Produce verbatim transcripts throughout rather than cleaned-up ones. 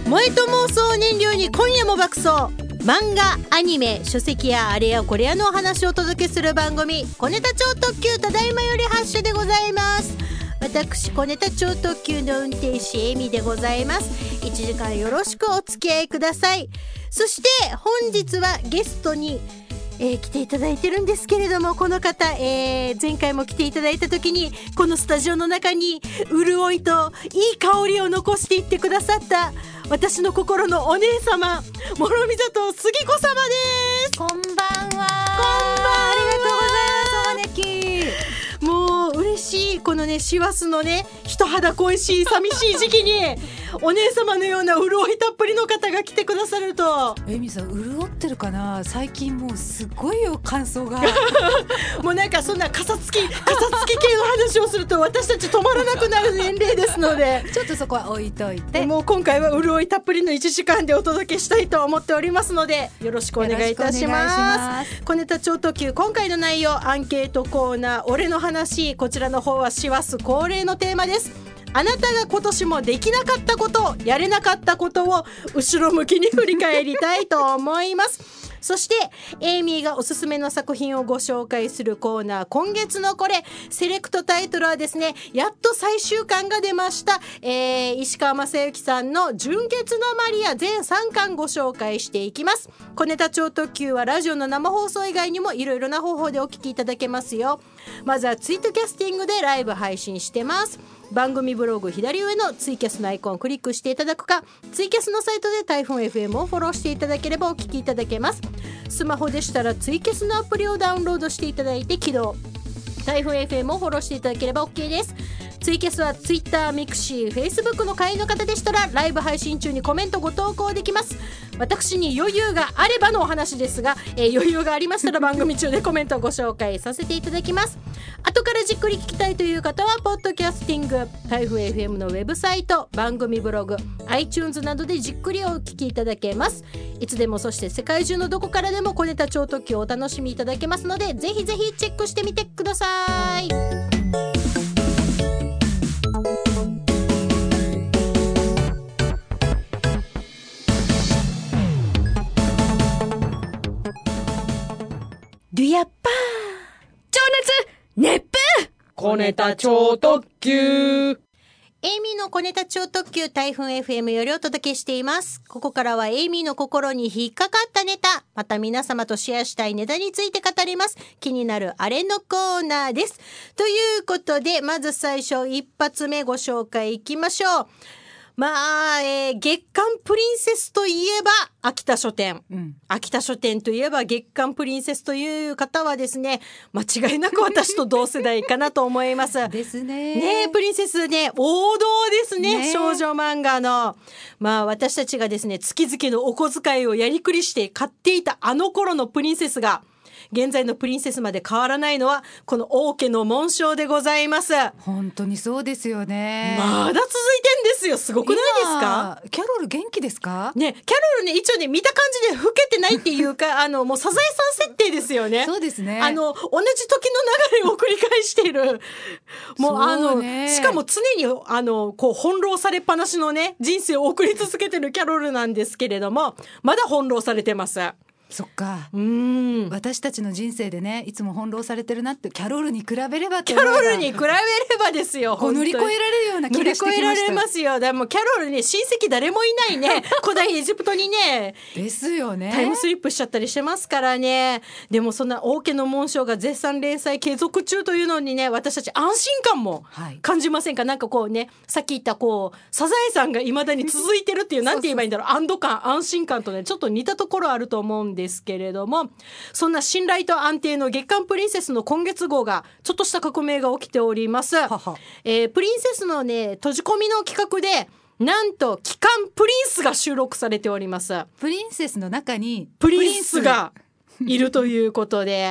萌えと妄想を燃料に今夜も爆走。漫画、アニメ、書籍やあれやこれやのお話をお届けする番組、小ネタ超特急ただいまより発車でございます。私小ネタ超特急の運転士エミでございます。いちじかんよろしくお付き合いください。そして本日はゲストにえー、来ていただいてるんですけれども、この方、えー、前回も来ていただいた時にこのスタジオの中に潤いといい香りを残していってくださった私の心のお姉様、諸見里杉子様です。 こんばんは。こんばんは。 ありがとうございます。 お招き。 もう嬉しい。このね師走のね人肌恋しい寂しい時期にお姉様のような潤いたっぷりの方が来てくださると、 エミさん潤ってるかな。最近もうすごいよ感想がもうなんかそんなかさつきかさつき系の話をすると私たち止まらなくなる年齢ですのでちょっとそこは置いといて、 もう今回は潤いたっぷりのいちじかんでお届けしたいと思っておりますので、よろしくお願いいたします。小ネタ超特急、今回の内容アンケートコーナー俺の話、こちらの方は師走恒例のテーマです。あなたが今年もできなかったこと、やれなかったことを後ろ向きに振り返りたいと思います。そしてエイミーがおすすめの作品をご紹介するコーナー、今月のこれセレクトタイトルはですね、やっと最終巻が出ました、えー、石川正幸さんの純潔のマリア全さんかんご紹介していきます。小ネタ超特急はラジオの生放送以外にもいろいろな方法でお聞きいただけますよ。まずはツイートキャスティングでライブ配信してます。番組ブログ左上のツイキャスのアイコンをクリックしていただくか、ツイキャスのサイトで台風 エフエム をフォローしていただければお聞きいただけます。スマホでしたらツイキャスのアプリをダウンロードしていただいて起動、台風 エフエム をフォローしていただければ OK です。ツイキャスは Twitter、ミクシー、Facebook の会員の方でしたらライブ配信中にコメントご投稿できます。私に余裕があればのお話ですが、えー、余裕がありましたら番組中でコメントをご紹介させていただきます。後からじっくり聞きたいという方はポッドキャスティング、台風 エフエム のウェブサイト、番組ブログ、 iTunes などでじっくりお聞きいただけます。いつでも、そして世界中のどこからでも小ネタ超特急をお楽しみいただけますので、ぜひぜひチェックしてみてください。デュヤッパー情熱熱風小ネタ超特急、エイミーの小ネタ超特急台風 エフエム よりお届けしています。ここからはエイミーの心に引っかかったネタ、また皆様とシェアしたいネタについて語ります。気になるあれのコーナーです。ということで、まず最初一発目ご紹介いきましょう。まあ、えー、月刊プリンセスといえば秋田書店、うん、秋田書店といえば月刊プリンセスという方はですね、間違いなく私と同世代かなと思いますですね。 ね、プリンセスね、王道ですね、ね、少女漫画の。まあ私たちがですね、月々のお小遣いをやりくりして買っていたあの頃のプリンセスが現在のプリンセスまで変わらないのはこの王家の紋章でございます。 本当にそうですよね。 まだ続いてんですよ。すごくないですか。 キャロル元気ですかね。キャロルね、一応ね、見た感じで老けてないっていうかあのもうサザエさん設定ですよね。 そうですね。 あの同じ時の流れを繰り返しているもうあのしかも常にあのこう翻弄されっぱなしのね人生を送り続けてるキャロルなんですけれども、まだ翻弄されてます。 そっか。 うーん、 私たちの人生でね、いつも翻弄されてるなって、キャロルに比べればキャロルに比べればですよ。 乗り越えられるような気がしてきました。 乗り越えられますよ。でもキャロルね、親戚誰もいないね古代エジプトにねですよね、 タイムスリップしちゃったりしてますからね。でもそんな王家の紋章が絶賛連載継続中というのにね、私たち安心感も感じませんか、はい、なんかこうね、さっき言ったこうサザエさんが未だに続いてるっていうなんて言えばいいんだろう、安堵感安心感とねちょっと似たところあると思うんですけれども、そんな信頼と安定の月刊プリンセスの今月号がちょっとした革命が起きております。はは、えー、プリンセスのね閉じ込みの企画でなんと期間プリンスが収録されております。 プリンセスの中にプリンスがいるということで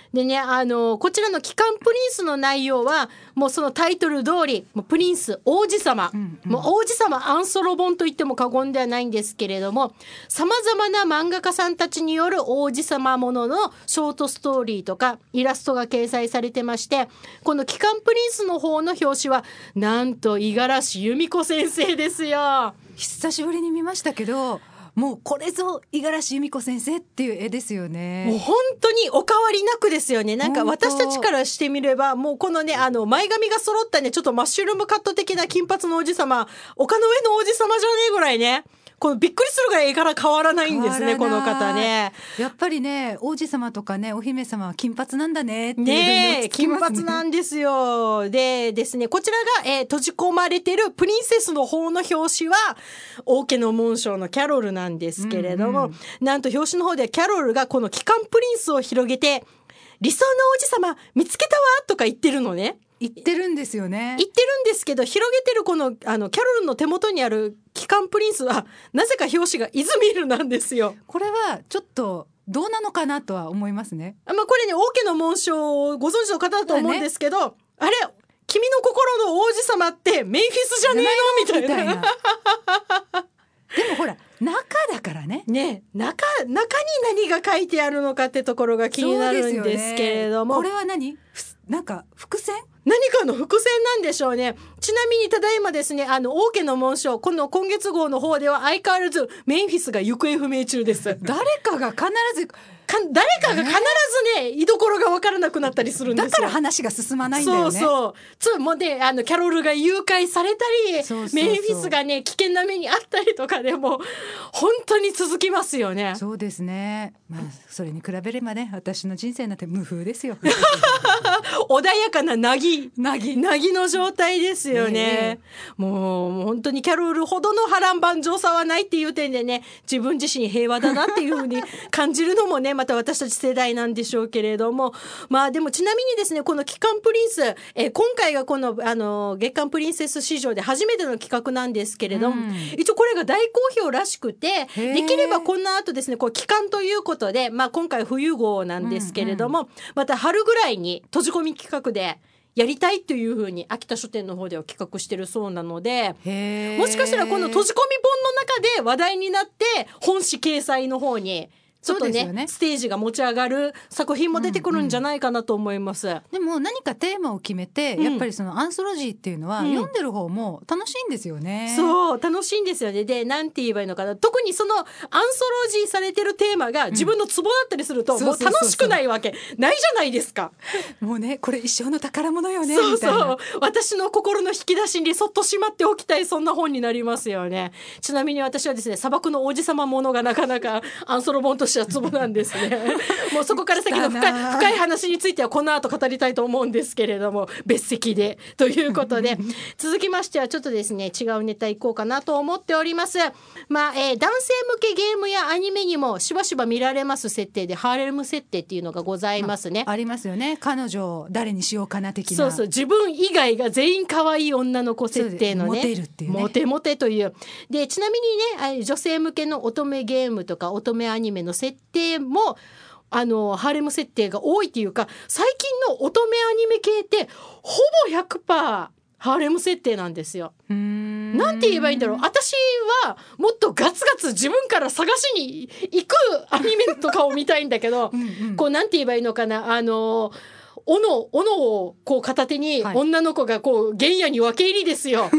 でね、あのこちらの機関プリンスの内容はもうそのタイトル通り、もうプリンス王子様、うんうん、もう王子様アンソロ本と言っても過言ではないんですけれども、さまざまな漫画家さんたちによる王子様もののショートストーリーとかイラストが掲載されてまして、この機関プリンスの方の表紙はなんと五十嵐由美子先生ですよ。 久しぶりに見ましたけど、もうこれぞ五十嵐由美子先生っていう絵ですよね。 もう本当にお変わりなくですよね。なんか私たちからしてみれば、もうこのね、あの前髪が揃ったね、ちょっとマッシュルームカット的な金髪の王子様、丘の上の王子様じゃねえぐらいね、このびっくりするぐらい絵から変わらないんですね、この方ね。 やっぱりね、王子様とかね、お姫様は金髪なんだねっていうねえ、金髪なんですよ。でですね、こちらが、えー、閉じ込まれてるプリンセスの方の表紙は王家の紋章のキャロルなんですけれども、うんうん、なんと表紙の方ではキャロルがこの機関プリンスを広げて、理想の王子様見つけたわとか言ってるのね。 言ってるんですよね。 言ってるんですけど、広げてるこのあのキャロルの手元にある機関プリンスはなぜか表紙がイズミールなんですよ。 これはちょっとどうなのかなとは思いますね。 あ、まあ、これね、王家の紋章をご存知の方だと思うんですけど、ね、あれ君の心の王子様ってメンフィスじゃねえのみたいな。みたいなでもほら中だからね。 ね、中中に何が書いてあるのかってところが気になるんですけれども、 これは何？なんか伏線？ 何かの伏線なんでしょうね。ちなみにただいまですね、あの王家の紋章、この今月号の方では相変わらずメンフィスが行方不明中です。 誰かが必ずか誰かが必ずね、居所が分からなくなったりするんですよ。 だから話が進まないんだよね。 そうそう。つもうね、あのキャロルが誘拐されたり、そうそうそう、メンフィスがね危険な目にあったりとかでも本当に続きますよね。 そうですね。まあそれに比べればね、私の人生なんて無風ですよ。 穏やかななぎなぎなぎの状態ですよね。えー、もう、もう本当にキャロルほどの波乱万丈さはないっていう点でね、自分自身平和だなっていうふうに感じるのもね、また私たち世代なんでしょうけれども、まあでもちなみにですね、この機関プリンス、えー、今回がこのあの月刊プリンセス史上で初めての企画なんですけれども、うん、一応これが大好評らしくて、できればこの後ですね、こう期間ということで、まあ今回冬号なんですけれども、うんうん、また春ぐらいに閉じ込み企画でやりたいというふうに秋田書店の方では企画してるそうなので、もしかしたらこの閉じ込み本の中で話題になって本誌掲載の方にちょっと ね, ねステージが持ち上がる作品も出てくるんじゃないかなと思います、うんうん、 でも何かテーマを決めて、うん、やっぱりそのアンソロジーっていうのは、うん、読んでる方も楽しいんですよね。 そう楽しいんですよね。でなんて言えばいいのかな、特にそのアンソロジーされてるテーマが自分のツボだったりすると、うん、もう楽しくないわけないじゃないですか。 もうねこれ一生の宝物よね。 そうみたいな、 そう私の心の引き出しにそっとしまっておきたい、そんな本になりますよね。ちなみに私はですね、砂漠の王子様ものがなかなかアンソロ本としてはツボなんですもうそこから先の深い、深い話についてはこの後語りたいと思うんですけれども、別席でということで続きましてはちょっとですね違うネタいこうかなと思っております。まあ、えー、男性向けゲームやアニメにもしばしば見られます設定でハーレム設定っていうのがございますね、 まあ、ありますよね。彼女を誰にしようかな的な。 そうそう、自分以外が全員可愛い女の子設定のね、 モテるっていうね、 モテモテというで、ちなみにね女性向けの乙女ゲームとか乙女アニメの設定もあのハーレム設定が多いっていうか、最近の乙女アニメ系ってほぼ ひゃくパーセント ハーレム設定なんですよ。うーん、なんて言えばいいんだろう。私はもっとガツガツ自分から探しに行くアニメとかを見たいんだけどうん、うん、こうなんて言えばいいのかな、あの斧斧をこう片手に女の子がこう原野に分け入りですよ、はい、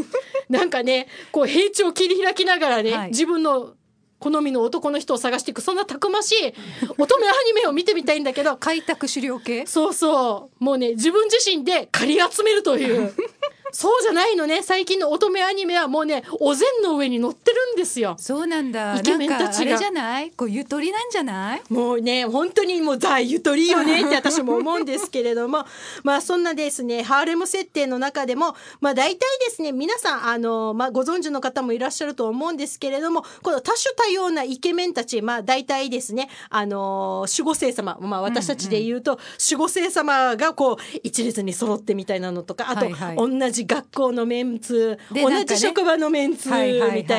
なんかねこう平地を切り開きながらね、はい、自分の好みの男の人を探していく、そんなたくましい乙女アニメを見てみたいんだけど開拓狩猟系。 そうそう、もうね自分自身で借り集めるというそうじゃないのね。最近の乙女アニメはもうねお膳の上に乗ってるんですよ。 そうなんだ。イケメンたちがなんかあれじゃない、こうゆとりなんじゃない。 もうね本当にもうザゆとりよねって私も思うんですけれどもまあそんなですねハーレム設定の中でもまあ大体ですね皆さんあの、まあ、ご存知の方もいらっしゃると思うんですけれども、この多種多様なイケメンたち、まあ大体ですねあの守護聖様、まあ私たちで言うと、うんうん、守護聖様がこう一列に揃ってみたいなのとか、あと、はいはい、同じ学校のメンツ、同じ職場のメンツみたいな、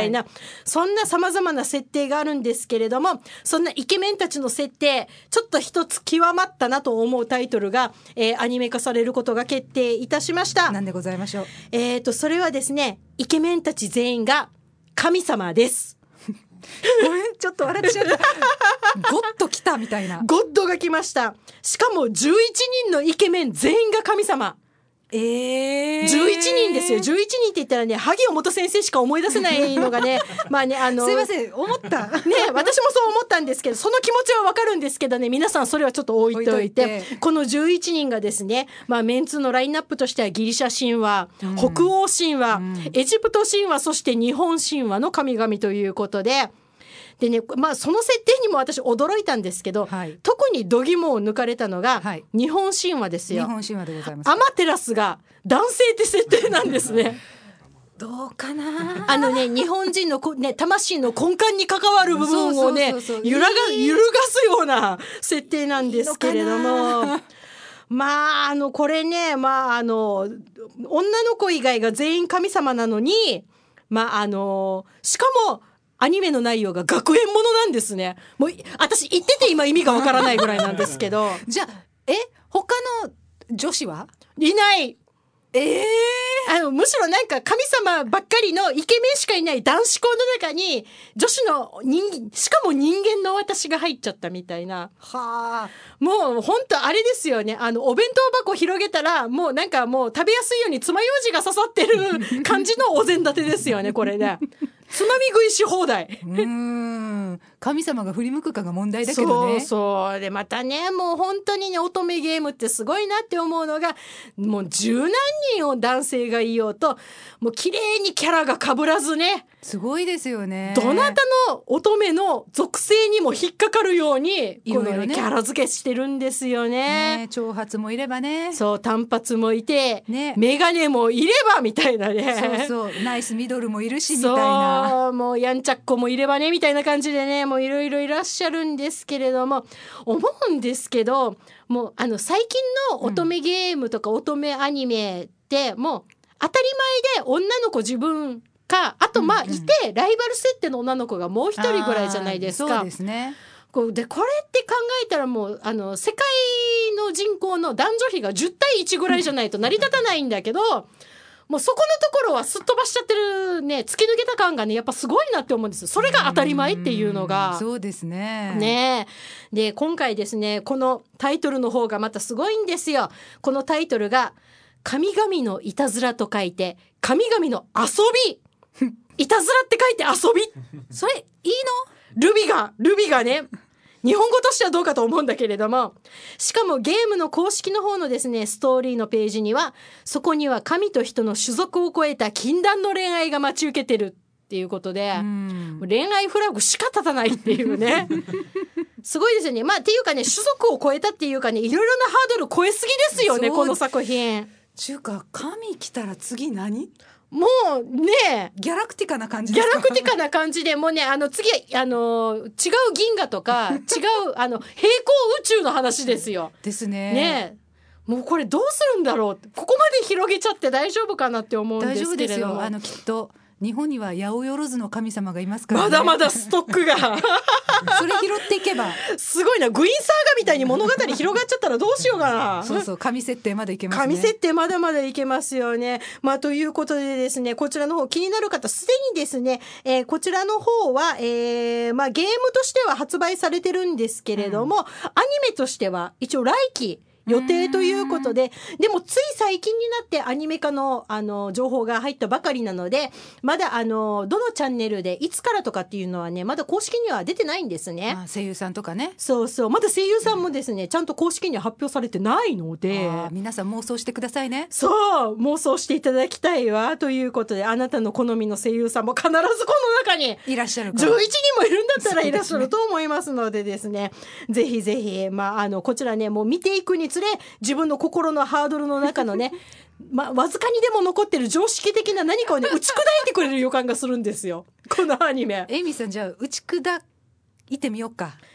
そんな様々な設定があるんですけれども、そんなイケメンたちの設定ちょっと一つ極まったなと思うタイトルが、えー、アニメ化されることが決定いたしました。 なんでございましょう。 えーとそれはですね、イケメンたち全員が神様です。 ごめん、ちょっと笑っちゃったゴッド来たみたいな。 ゴッドが来ました。しかもじゅういちにんのイケメン全員が神様。 えー、 じゅういちにんですよ。じゅういちにんって言ったらね、萩尾元先生しか思い出せないのがねまあね、あのすいません、思ったね、私もそう思ったんですけど、その気持ちはわかるんですけどね、皆さんそれはちょっと置いといて、 置いといてこのじゅういちにんがですね、まあメンツのラインナップとしてはギリシャ神話、うん、北欧神話、うん、エジプト神話、そして日本神話の神々ということで、でね、まあ、その設定にも私驚いたんですけど、はい、特に度肝を抜かれたのが、はい、日本神話ですよ。 日本神話でございます。 アマテラスが男性って設定なんですねどうかな。 あのね、日本人のこ、ね、魂の根幹に関わる部分をね揺らが揺るがすような設定なんですけれども、まああのこれね、まああの女の子以外が全員神様なのに、まああのしかもアニメの内容が学園ものなんですね。もう私言ってて今意味がわからないぐらいなんですけどじゃあえ他の女子はいない。 えー、 あのむしろなんか神様ばっかりのイケメンしかいない男子校の中に女子の人しかも人間の私が入っちゃったみたいな。 はあ、 もう本当あれですよね。あのお弁当箱広げたらもうなんかもう食べやすいように爪楊枝が刺さってる感じのお膳立てですよねこれね。つまみ食いし放題。 うーん、神様が振り向くかが問題だけどね。 そうそう。でまたね、もう本当にね、乙女ゲームってすごいなって思うのが、もう十何人を男性がいようともう綺麗にキャラが被らずね、 すごいですよね。 どなたの乙女の属性にも引っかかるようにいろいろね、 このね、キャラ付けしてるんですよね。 ね、長髪もいればね、 そう短髪もいて、 ね、 メガネもいればみたいなね。 そうそう、ナイスミドルもいるしみたいな。 そうもうやんちゃっ子もいればねみたいな感じでね、もういろいろいらっしゃるんですけれども、思うんですけど、もうあの最近の乙女ゲームとか乙女アニメってもう当たり前で女の子自分か、あとまあいて、うんうん、ライバル設定の女の子がもう一人ぐらいじゃないですか。 そうですね。 こうでこれって考えたらもうあの世界の人口の男女比がじゅうたいいちぐらいじゃないと成り立たないんだけどもうそこのところはすっ飛ばしちゃってるね、突き抜けた感がねやっぱすごいなって思うんです。それが当たり前っていうのが。 うそうですね。 ねで今回ですね、このタイトルの方がまたすごいんですよ。このタイトルが神々のいたずらと書いて神々の遊びいたずらって書いて遊びそれいいの？ルビがルビがね日本語としてはどうかと思うんだけれども、しかもゲームの公式の方のですねストーリーのページにはそこには神と人の種族を超えた禁断の恋愛が待ち受けてるっていうことで、うん恋愛フラグしか立たないっていうねすごいですよね。まあっていうかね、種族を超えたっていうかね、いろいろなハードル超えすぎですよねこの作品。 ちゅうか神来たら次何？ もうねギャラクティカな感じですか？ ギャラクティカな感じでもうね、あの次あの違う銀河とか違うあの平行宇宙の話ですよ。 ですね。 ねもうこれどうするんだろう、ここまで広げちゃって大丈夫かなって思うんですけれども。 大丈夫ですよ。あのきっと日本には八百万の神様がいますからね。 まだまだストックがそれ拾っていけばすごいな。グイーンサーガみたいに物語広がっちゃったらどうしようかなそうそう、神設定までいけますね。 神設定まだまだいけますよね。まあということでですね、こちらの方気になる方すでにですね、えー、こちらの方は、えーまあ、ゲームとしては発売されてるんですけれども、うん、アニメとしては一応来期予定ということで、でもつい最近になってアニメ化のあの情報が入ったばかりなので、まだあのどのチャンネルでいつからとかっていうのはねまだ公式には出てないんですね。 あ声優さんとかね。 そうそう、まだ声優さんもですね、うん、ちゃんと公式には発表されてないので、 あ皆さん妄想してくださいね。 そう妄想していただきたいわということで、あなたの好みの声優さんも必ずこの中にいらっしゃるかじゅういちにんもいるんだったらいらっしゃると思いますのでですねぜひぜひ、まあ、あのこちらねもう見ていくにつれ自分の心のハードルの中のねまあ、わずかにでも残ってる常識的な何かをね打ち砕いてくれる予感がするんですよこのアニメ。 エイミーさん、じゃあ打ち砕いてみようか。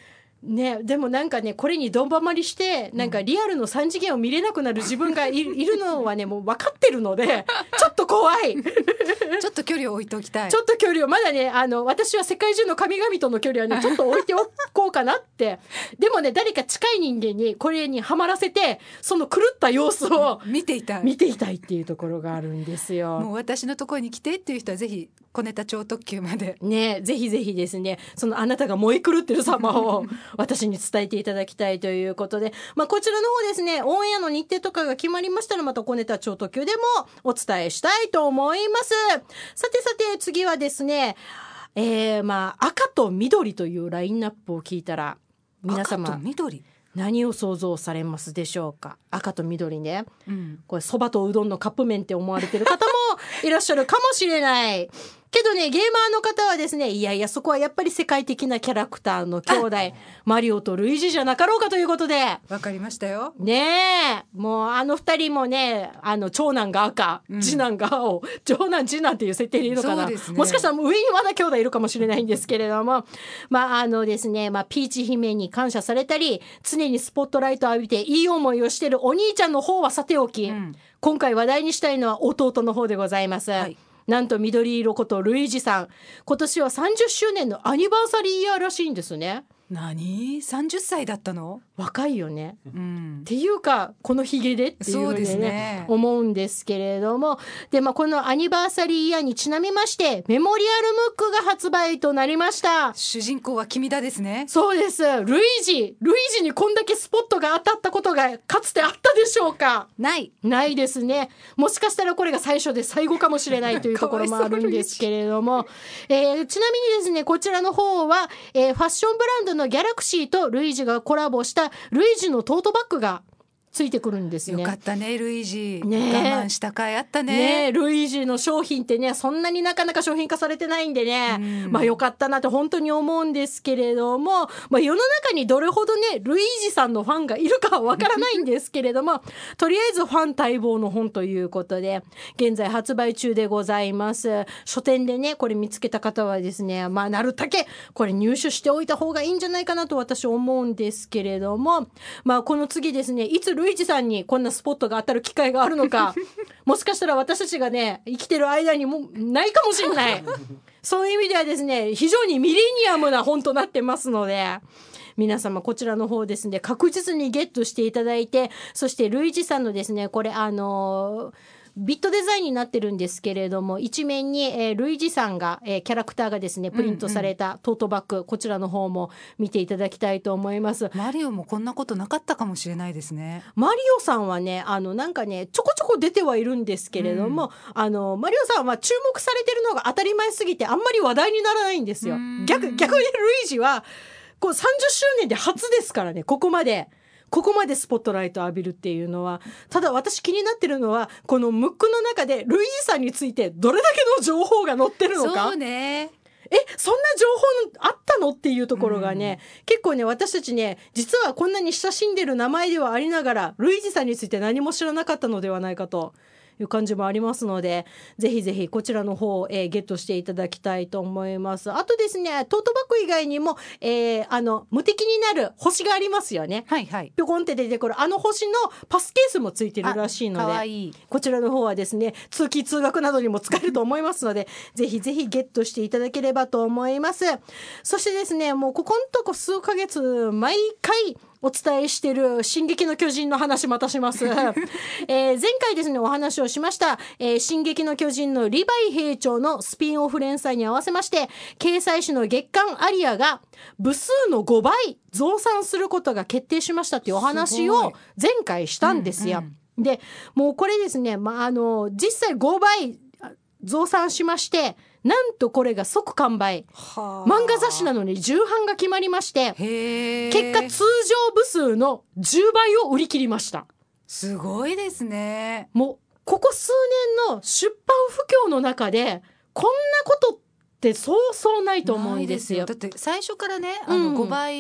ね、でもなんかねこれにどんばまりしてなんかリアルのさん次元を見れなくなる自分が い, いるのはねもう分かってるのでちょっと怖いちょっと距離を置いておきたい。 ちょっと距離をまだねあの私は世界中の神々との距離はねちょっと置いておこうかなってでもね誰か近い人間にこれにはまらせてその狂った様子を見ていたい見ていたいっていうところがあるんですよ。 もう私のところに来てっていう人はぜひ小ネタ超特急までね、ぜひぜひですねそのあなたが燃え狂ってる様を私に伝えていただきたいということで、まあ、こちらの方ですねオンエアの日程とかが決まりましたらまた小ネタ超特急でもお伝えしたいと思います。さてさて次はですね、えー、まあ赤と緑というラインナップを聞いたら皆様赤と緑何を想像されますでしょうか。赤と緑ね、 うん、 これそばとうどんのカップ麺って思われてる方もいらっしゃるかもしれないけどねゲーマーの方はですねいやいやそこはやっぱり世界的なキャラクターの兄弟マリオとルイージじゃなかろうかということでわかりましたよねえもうあの二人もねあの長男が赤、うん、次男が青長男次男っていう設定でいいのかな、ね、もしかしたら上にまだ兄弟いるかもしれないんですけれどもまああのですね、まあ、ピーチ姫に感謝されたり常にスポットライトを浴びていい思いをしてるお兄ちゃんの方はさておき、うん、今回話題にしたいのは弟の方でございます、はい、なんと緑色ことルイージさん今年はさんじゅっしゅうねんのアニバーサリーイヤーらしいんですね。 何さんじゅっさいだったの若いよね、 うん、 っていうかこのヒゲでっていうふうに、ね、そうですね、思うんですけれどもで、まあ、このアニバーサリーイヤーにちなみましてメモリアルムックが発売となりました。 主人公は君だですね。 そうですルイージルイージにこんだけスポットが当たったことがかつてあったでしょうか。 ないないですね。もしかしたらこれが最初で最後かもしれないというところもあるんですけれども、えー、ちなみにですねこちらの方は、えー、ファッションブランドのギャラクシーとルイージがコラボしたルイージのトートバッグがついてくるんですね。 よかったねルイージ、 ね、 我慢した甲斐あったね。 ねルイージの商品ってねそんなになかなか商品化されてないんでね、うん、まあよかったなって本当に思うんですけれども、まあ、世の中にどれほどねルイージさんのファンがいるかはわからないんですけれどもとりあえずファン待望の本ということで現在発売中でございます。書店でねこれ見つけた方はですねまあなるだけこれ入手しておいた方がいいんじゃないかなと私思うんですけれども、まあこの次ですねいつルイージさんにこんなスポットが当たる機会があるのかもしかしたら私たちがね生きてる間にもないかもしれないそういう意味ではですね非常にミレニアムな本となってますので皆様こちらの方ですね確実にゲットしていただいてそしてルイージさんのですねこれあのービットデザインになってるんですけれども一面に、えー、ルイージさんが、えー、キャラクターがですねプリントされたトートバッグ、うんうん、こちらの方も見ていただきたいと思います。 マリオもこんなことなかったかもしれないですね。 マリオさんはねあのなんかねちょこちょこ出てはいるんですけれども、うん、あのマリオさんは注目されてるのが当たり前すぎてあんまり話題にならないんですよ。逆、逆にルイージはこうさんじゅっしゅうねんで初ですからねここまでここまでスポットライトを浴びるっていうのは。ただ私気になってるのはこのムックの中でルイージさんについてどれだけの情報が載ってるのか。 そうねえそんな情報あったのっていうところがね、うん、結構ね私たちね実はこんなに親しんでる名前ではありながらルイージさんについて何も知らなかったのではないかという感じもありますのでぜひぜひこちらの方を、えー、ゲットしていただきたいと思います。あとですねトートバッグ以外にも、えー、あの無敵になる星がありますよね。 はいはいぴょこんって出てくるあの星のパスケースもついてるらしいのでかわいいこちらの方はですね通勤通学などにも使えると思いますのでぜひぜひゲットしていただければと思います。そしてですねもうここのとこ数ヶ月毎回お伝えしている進撃の巨人の話またします、えー、前回ですねお話をしました、えー、進撃の巨人のリヴァイ兵長のスピンオフ連載に合わせまして掲載誌の月刊アリアが部数のごばい増産することが決定しましたというお話を前回したんですよ、うんうん、でもうこれですね、まあ、あの実際ごばい増産しましてなんとこれが即完売漫画雑誌なのに重版が決まりまして結果通常部数のじゅうばいを売り切りました。 すごいですね。 もうここ数年の出版不況の中でこんなことってそうそうないと思うんですよ。 だって最初からねあのごばい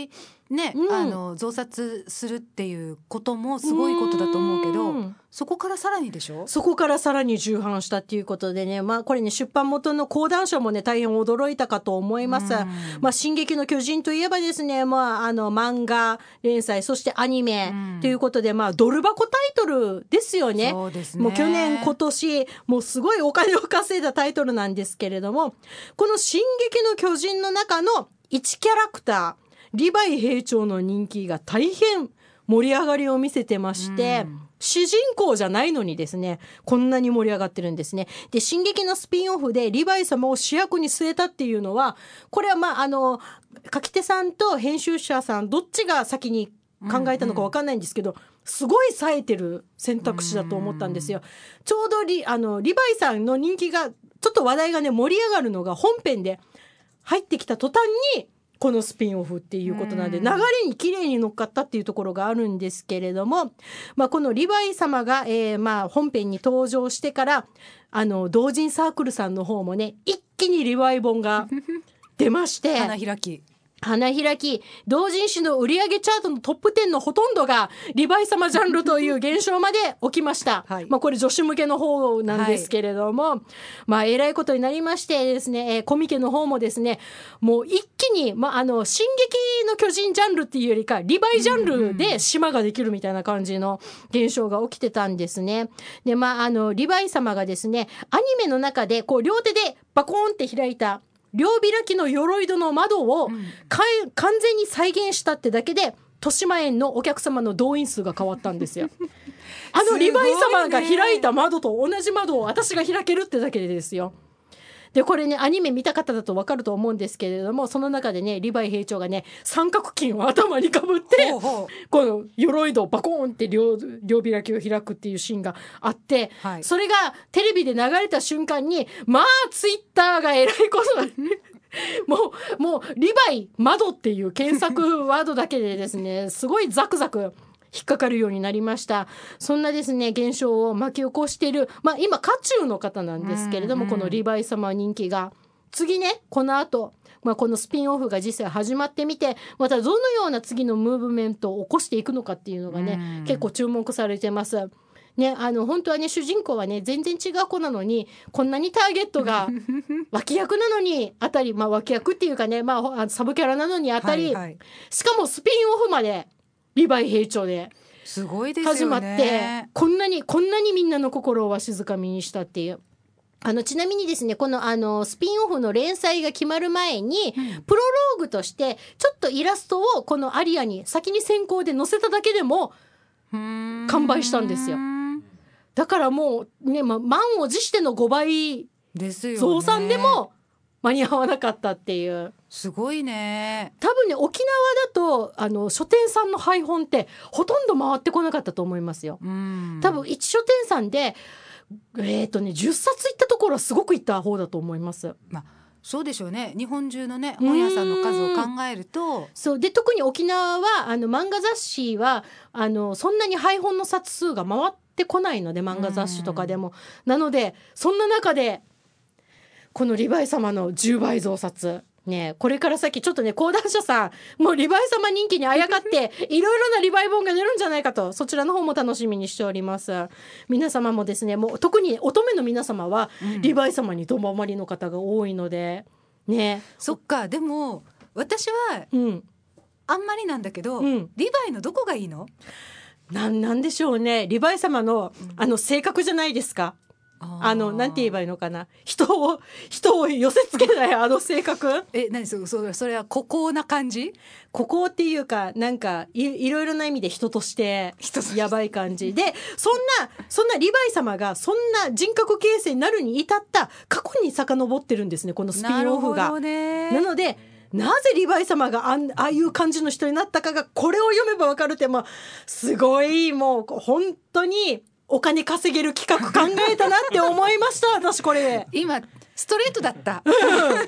ね、 うん、 あの増刷するっていうこともすごいことだと思うけど、 うん、 そこからさらにでしょ。 そこからさらに重版したっていうことでね、まあこれね出版元の講談社もね大変驚いたかと思います。まあ進撃の巨人といえばですね、まああの漫画連載そしてアニメということで、まあドル箱タイトルですよね。 そうですね。 もう去年今年もうすごいお金を稼いだタイトルなんですけれども、この進撃の巨人の中のいちキャラクターリヴァイ兵長の人気が大変盛り上がりを見せてまして、うん、主人公じゃないのにですねこんなに盛り上がってるんですね。で進撃のスピンオフでリヴァイ様を主役に据えたっていうのはこれはまああの書き手さんと編集者さんどっちが先に考えたのか分かんないんですけど、うんうん、すごい冴えてる選択肢だと思ったんですよ。ちょうどリあのリヴァイさんの人気がちょっと話題がね盛り上がるのが本編で入ってきた途端にこのスピンオフっていうことなんで流れに綺麗に乗っかったっていうところがあるんですけれども、まあ、このリヴァイ様が、えー、まあ本編に登場してからあの同人サークルさんの方もね一気にリヴァイ本が出まして花開き花開き同人誌の売上チャートのトップじゅうのほとんどがリヴァイ様ジャンルという現象まで起きました、はい、まあ、これ女子向けの方なんですけれども、はい、まあえらいことになりましてですね、えー、コミケの方もですねもう一気に、まあ、あの進撃の巨人ジャンルっていうよりかリヴァイジャンルで島ができるみたいな感じの現象が起きてたんですね。で、まあ、あのリヴァイ様がですねアニメの中でこう両手でバコーンって開いた両開きの鎧戸の窓を、うん、完全に再現したってだけで豊島園のお客様の動員数が変わったんですよ。あのリヴァイ様が開いた窓と同じ窓を私が開けるってだけでですよ。でこれねアニメ見た方だと分かると思うんですけれどもその中でねリヴァイ兵長がね三角巾を頭にかぶってほうほうこの鎧戸をバコーンって 両, 両開きを開くっていうシーンがあって、はい、それがテレビで流れた瞬間にまあツイッターがえらいことだもうもうリヴァイ窓っていう検索ワードだけでですねすごいザクザク引っかかるようになりました。そんなですね現象を巻き起こしている、まあ、今渦中の方なんですけれども、うんうん、このリヴァイ様人気が次ねこの後、まあ、このスピンオフが実際始まってみてまたどのような次のムーブメントを起こしていくのかっていうのがね、うん、結構注目されてますね。あの本当はね主人公はね全然違う子なのにこんなにターゲットが脇役なのにあたり、まあ、脇役っていうかね、まあ、サブキャラなのにあたり、はいはい、しかもスピンオフまでリヴァイ兵長ですごいですよね。 始まってこんなにこんなにみんなの心をわしづかみにしたっていうあのちなみにですねこのあのスピンオフの連載が決まる前に、うん、プロローグとしてちょっとイラストをこのアリアに先に先行で載せただけでも完売したんですよ。だからもうね、ま、満を持してのごばい増産でも間に合わなかったっていうすごいね。 多分ね沖縄だとあの書店さんの配本ってほとんど回ってこなかったと思いますよ。うん多分一書店さんで、えーとね、じゅっさついったところはすごくいった方だと思います。 まあそうでしょうね。日本中のね本屋さんの数を考えるとそうで特に沖縄はあの漫画雑誌はあのそんなに配本の冊数が回ってこないので漫画雑誌とかでもなのでそんな中でこのリヴァイ様のじゅうばい増刷ね、これから先ちょっとね講談社さんもうリヴァイ様人気にあやかっていろいろなリヴァイ本が出るんじゃないかとそちらの方も楽しみにしております。皆様もですねもう特に乙女の皆様はリヴァイ様にどままりの方が多いのでね。 そっかでも私は、うん、あんまりなんだけど、うん、リヴァイのどこがいいの？ な、なんでしょうね。リヴァイ様のあの性格じゃないですか。あ, あのなんて言えばいいのかな人を人を寄せつけないあの性格え何そそそれは孤高な感じ孤高っていうかなんか い, いろいろな意味で人としてやばい感じでそんなそんなリヴァイ様がそんな人格形成になるに至った過去に遡ってるんですねこのスピンオフが。なるほどね。なのでなぜリヴァイ様が あ, ああいう感じの人になったかがこれを読めばわかるってもうすごいもう本当にお金稼げる企画考えたなって思いました私これ今ストレートだった、 うん、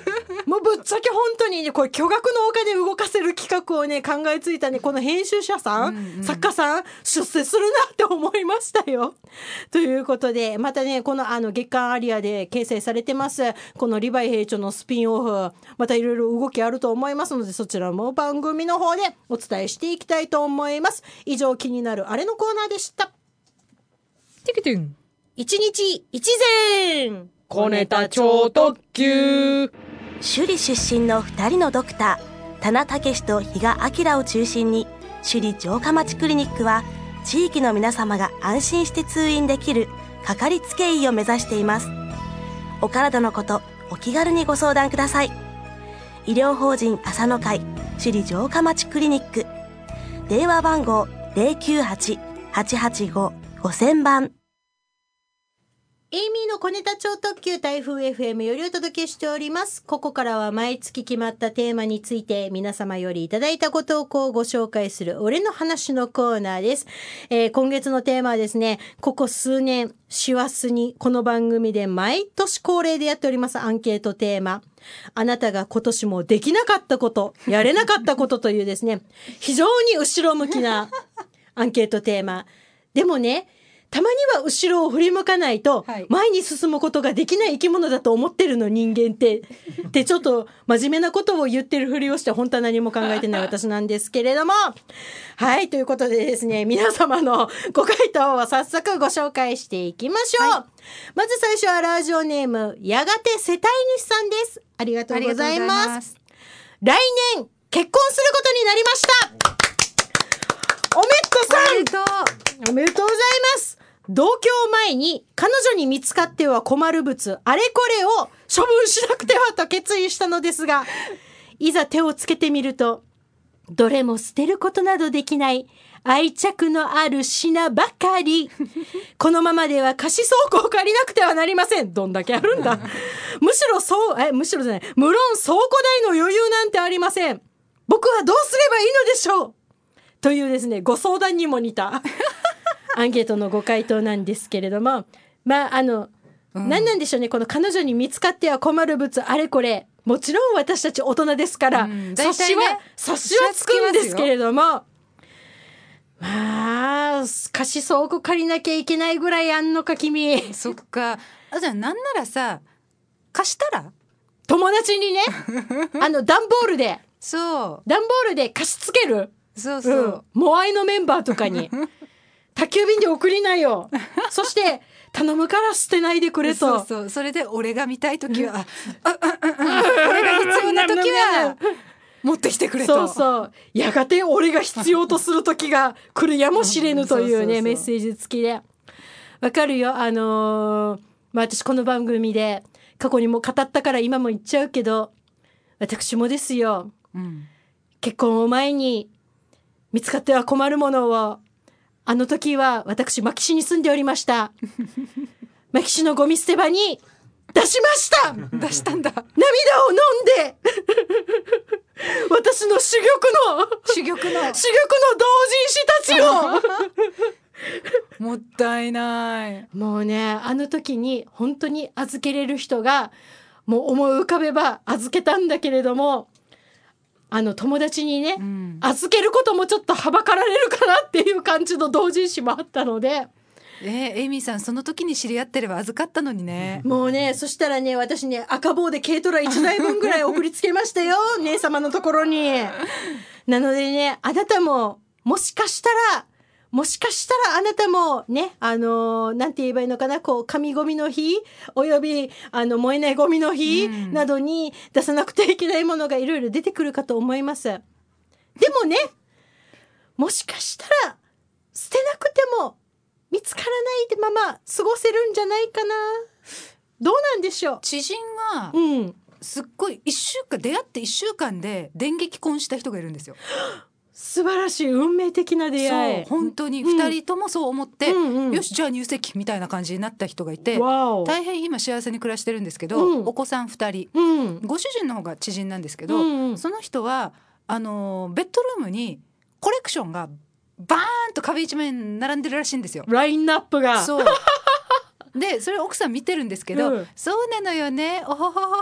もうぶっちゃけ本当にね、これ巨額のお金動かせる企画をね考えついたねこの編集者さん、うんうん、作家さん出世するなって思いましたよ。ということでまたねこのあの月刊アリアで掲載されてますこのリヴァイ兵長のスピンオフ、またいろいろ動きあると思いますので、そちらも番組の方でお伝えしていきたいと思います。以上、気になるあれのコーナーでした。 テキテン一日一善小ネタ超特急。 首里出身のふたりのドクター田名武史と比嘉明を中心に、首里城下町クリニックは地域の皆様が安心して通院できるかかりつけ医を目指しています。お体のことお気軽にご相談ください。医療法人朝の会首里城下町クリニック、電話番号 ゼロきゅうはち はちはちご ごせんばん。 エイミーの小ネタ超特急台風 エフエム よりお届けしております。ここからは毎月決まったテーマについて皆様よりいただいたご投稿をご紹介する俺の話のコーナーです。えー、今月のテーマはですね、ここ数年師走にこの番組で毎年恒例でやっておりますアンケートテーマ、あなたが今年もできなかったこと、やれなかったことというですね、非常に後ろ向きなアンケートテーマ。でもね、たまには後ろを振り向かないと前に進むことができない生き物だと思ってるの人間ってってちょっと真面目なことを言ってるふりをして本当は何も考えてない私なんですけれども、はい、ということでですね、皆様のご回答を早速ご紹介していきましょう、はい、まず最初はラジオネームやがて世帯主さんです。ありがとうございます。来年結婚することになりました。おめっとさん、おめでとう、おめでとうございます。同居前に彼女に見つかっては困る物あれこれを処分しなくてはと決意したのですが、いざ手をつけてみるとどれも捨てることなどできない愛着のある品ばかり。このままでは貸し倉庫を借りなくてはなりません。どんだけあるんだ。むしろそうえむしろじゃない無論倉庫代の余裕なんてありません。僕はどうすればいいのでしょうというですね、ご相談にも似たアンケートのご回答なんですけれども、まああの、うん、何なんでしょうね、この彼女に見つかっては困る物あれこれ、もちろん私たち大人ですから、うん、察しは、ね、察しはつくんですけれども、まあ貸し倉庫借りなきゃいけないぐらいあんのか君。 そっか。あ、じゃあなんならさ貸したら友達にねあの段ボールでそう段ボールで貸し付ける。 そうそう、うん、 モアイのメンバーとかに宅急便で送りなよそして頼むから捨てないでくれと。 そうそう、それで俺が見たいときはああああ俺が必要なときは持ってきてくれと。 そうそう、やがて俺が必要とするときが来るやもしれぬというねメッセージ付きで。わかるよ。あのー、まあ私この番組で過去にも語ったから今も言っちゃうけど、私もですよ、うん、結婚を前に見つかっては困るものを、あの時は私牧師に住んでおりました牧師のゴミ捨て場に出しました。 出したんだ。涙を飲んで私の珠玉の珠玉の珠玉の同人誌たちをもったいない。 もうね、あの時に本当に預けれる人がもう思い浮かべば預けたんだけれども、あの友達にね、うん、預けることもちょっとはばかられるかなっていう感じの同人誌もあったので、 えー、エイミーさんその時に知り合ってれば預かったのにね。 もうね、そしたらね、私ね赤棒で軽トラいちだいぶんぐらい送りつけましたよ姉様のところに。なのでね、あなたももしかしたらもしかしたらあなたもね、あのー、なんて言えばいいのかな、こう紙ゴミの日およびあの燃えないゴミの日などに出さなくてはいけないものがいろいろ出てくるかと思います。でもね、もしかしたら捨てなくても見つからないまま過ごせるんじゃないかな。どうなんでしょう。 知人は、うん、すっごいいっしゅうかん出会っていっしゅうかんで電撃婚した人がいるんですよ。 素晴らしい運命的な出会い。 そう、本当にふたりともそう思って、うんうんうん、よしじゃあ入籍みたいな感じになった人がいて、大変今幸せに暮らしてるんですけど、うん、お子さんふたり、うん、ご主人の方が知人なんですけど、うんうん、その人はあのベッドルームにコレクションがバーンと壁一面並んでるらしいんですよ、 ラインナップが。 そうでそれ奥さん見てるんですけど、うん、そうなのよねおほほほほっ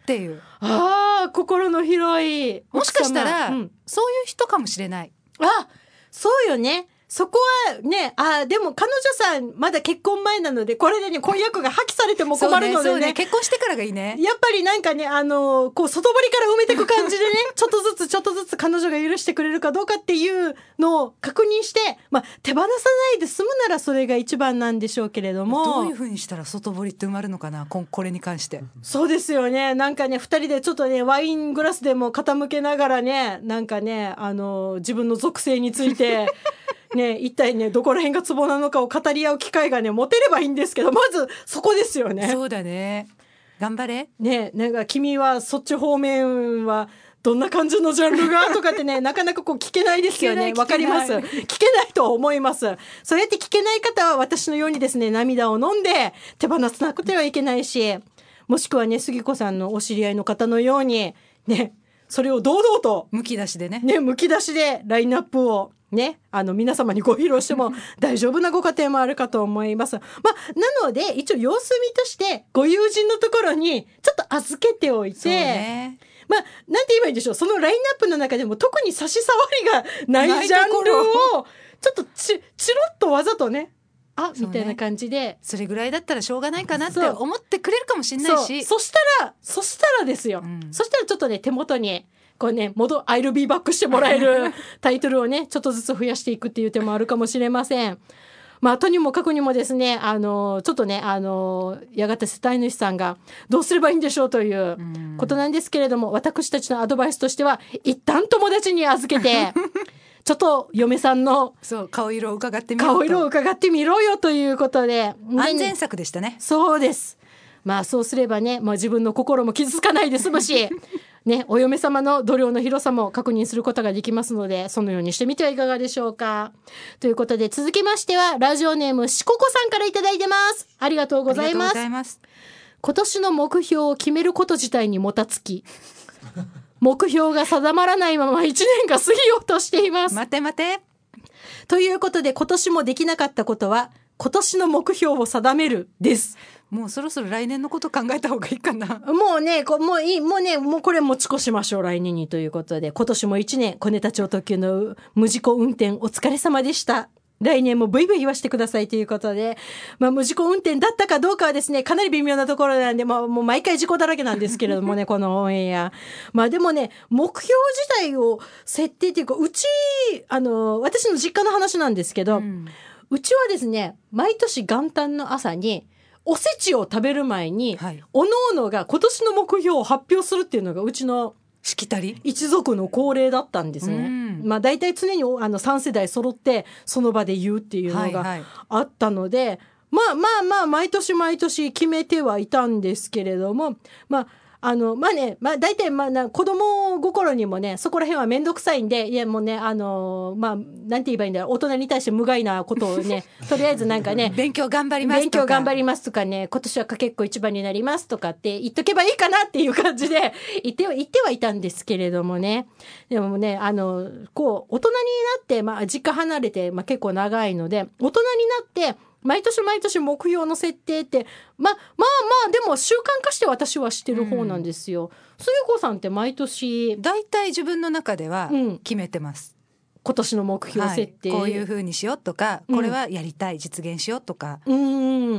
っていう。 ああ、心の広い。 もしかしたら、うん、そういう人かもしれない。 あ、そうよね。そこはね、あ、でも彼女さんまだ結婚前なので、これでね、婚約が破棄されても困るのでね。そうね、そうね、 結婚してからがいいね。 やっぱりなんかね、あの、こう、外堀から埋めていく感じでね、ちょっとずつちょっとずつ彼女が許してくれるかどうかっていうのを確認して、まあ、手放さないで済むならそれが一番なんでしょうけれども。 どういう風にしたら外堀って埋まるのかな、こ、これに関して。 そうですよね。なんかね、二人でちょっとね、ワイングラスでも傾けながらね、なんかね、あの、自分の属性について、ね、一体ね、どこら辺がツボなのかを語り合う機会がね、持てればいいんですけど、まずそこですよね。 そうだね。頑張れ。 ね、なんか君はそっち方面はどんな感じのジャンルがとかってね、なかなかこう聞けないですよね。わかります。聞けないと思います。そうやって聞けない方は私のようにですね、涙を飲んで手放さなくてはいけないし、もしくはね、杉子さんのお知り合いの方のように、ね、それを堂々と。 むき出しでね。 ね、むき出しでラインナップを。ね、あの皆様にご披露しても大丈夫なご家庭もあるかと思います。まあ、なので一応様子見としてご友人のところにちょっと預けておいて、ね、まあなんて言えばいいんでしょう、そのラインナップの中でも特に差し障りがないジャンルをちょっとちチロッとわざとね、あ、みたいな感じで、 それぐらいだったらしょうがないかなって思ってくれるかもしれないし、 そ, そしたらそしたらですよ、うん、そしたらちょっとね手元にこれね、戻、I'll be back してもらえるタイトルをね、ちょっとずつ増やしていくっていう手もあるかもしれません。まあ、とにもかくにもですね、あの、ちょっとね、あの、やがて世帯主さんがどうすればいいんでしょうということなんですけれども、私たちのアドバイスとしては、一旦友達に預けて、ちょっと嫁さんのそう顔色を伺ってみようと。 顔色を伺ってみろよということで。 安全策でしたね。 そうです。まあそうすればね、まあ、自分の心も傷つかないで済むし、ね、お嫁様の度量の広さも確認することができますので、そのようにしてみてはいかがでしょうか。ということで続きましてはラジオネームしここさんからいただいてます。ありがとうございます。ありがとうございます。今年の目標を決めること自体にもたつき目標が定まらないままいちねんが過ぎようとしています。 待て待て。 ということで今年もできなかったことは今年の目標を定めるです。 もうそろそろ来年のこと考えた方がいいかな。 もうね、こもういい、もうね、もうこれ持ち越しましょう、来年にということで、今年もいちねん、小ネタ超特急の無事故運転お疲れ様でした。来年もブイブイ言わしてくださいということで、まあ無事故運転だったかどうかはですね、かなり微妙なところなんで、まあもう毎回事故だらけなんですけれどもね、このオンエア。まあでもね、目標自体を設定っていうか、うち、あの、私の実家の話なんですけど、うん、うちはですね、毎年元旦の朝に、おせちを食べる前に、はい、おのおのが今年の目標を発表するっていうのがうちのしきたり一族の恒例だったんですね。まあ大体常にあのさん世代揃ってその場で言うっていうのがあったので、はいはい、まあまあまあ毎年毎年決めてはいたんですけれども、まああの、まあね、まあ大体まあな子供心にもね、そこら辺はめんどくさいんで、いやもうね、あの、まあ、なんて言えばいいんだろう、大人に対して無害なことをね、とりあえずなんかね、 勉強頑張りますとか。勉強頑張りますとかね、今年はかけっこ一番になりますとかって言っとけばいいかなっていう感じで言っては、言ってはいたんですけれどもね。でもね、あの、こう、大人になって、まあ実家離れて、まあ結構長いので、大人になって、毎年毎年目標の設定って、ま、まあまあ、でも習慣化して私はしてる方なんですよ。すゆこさんって毎年。 大体自分の中では決めてます。 うん、今年の目標設定。 はい、こういう風にしようとか、これはやりたい、実現しようとか、 うん、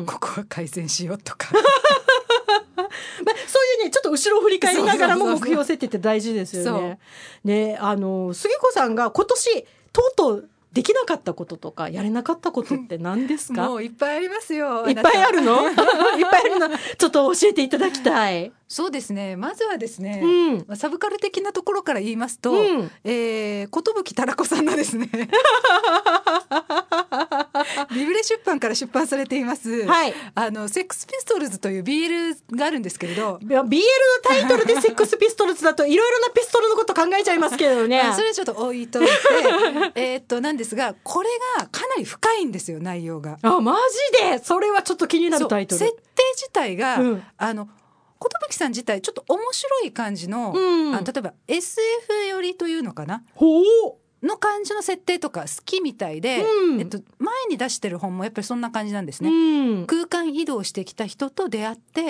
ここは改善しようとか。 まあ、そういうね、ちょっと後ろを振り返りながらも目標設定って大事ですよね。ね、あの、すぎこさんが今年、とうとう、できなかったこととかやれなかったことって何ですか？ もういっぱいありますよ。 いっぱいあるの？いっぱいあるの。ちょっと教えていただきたい。 そうですね。まずはですね、 うん、 サブカル的なところから言いますと、うん、えー、寿たらこさんのですねビブレ出版から出版されています、はい、あのセックスピストルズという ビーエル があるんですけれど、 ビーエル のタイトルでセックスピストルズだといろいろなピストルのこと考えちゃいますけどね。 それちょっと置いといてえっとなんですが、これがかなり深いんですよ、内容が。 あ、マジでそれはちょっと気になるタイトル。 設定自体が、うん、あの寿さん自体ちょっと面白い感じの、うん、あの例えば エスエフ 寄りというのかな、 ほうの感じの設定とか好きみたいで、うん、えっと、前に出してる本もやっぱりそんな感じなんですね、うん、空間移動してきた人と出会って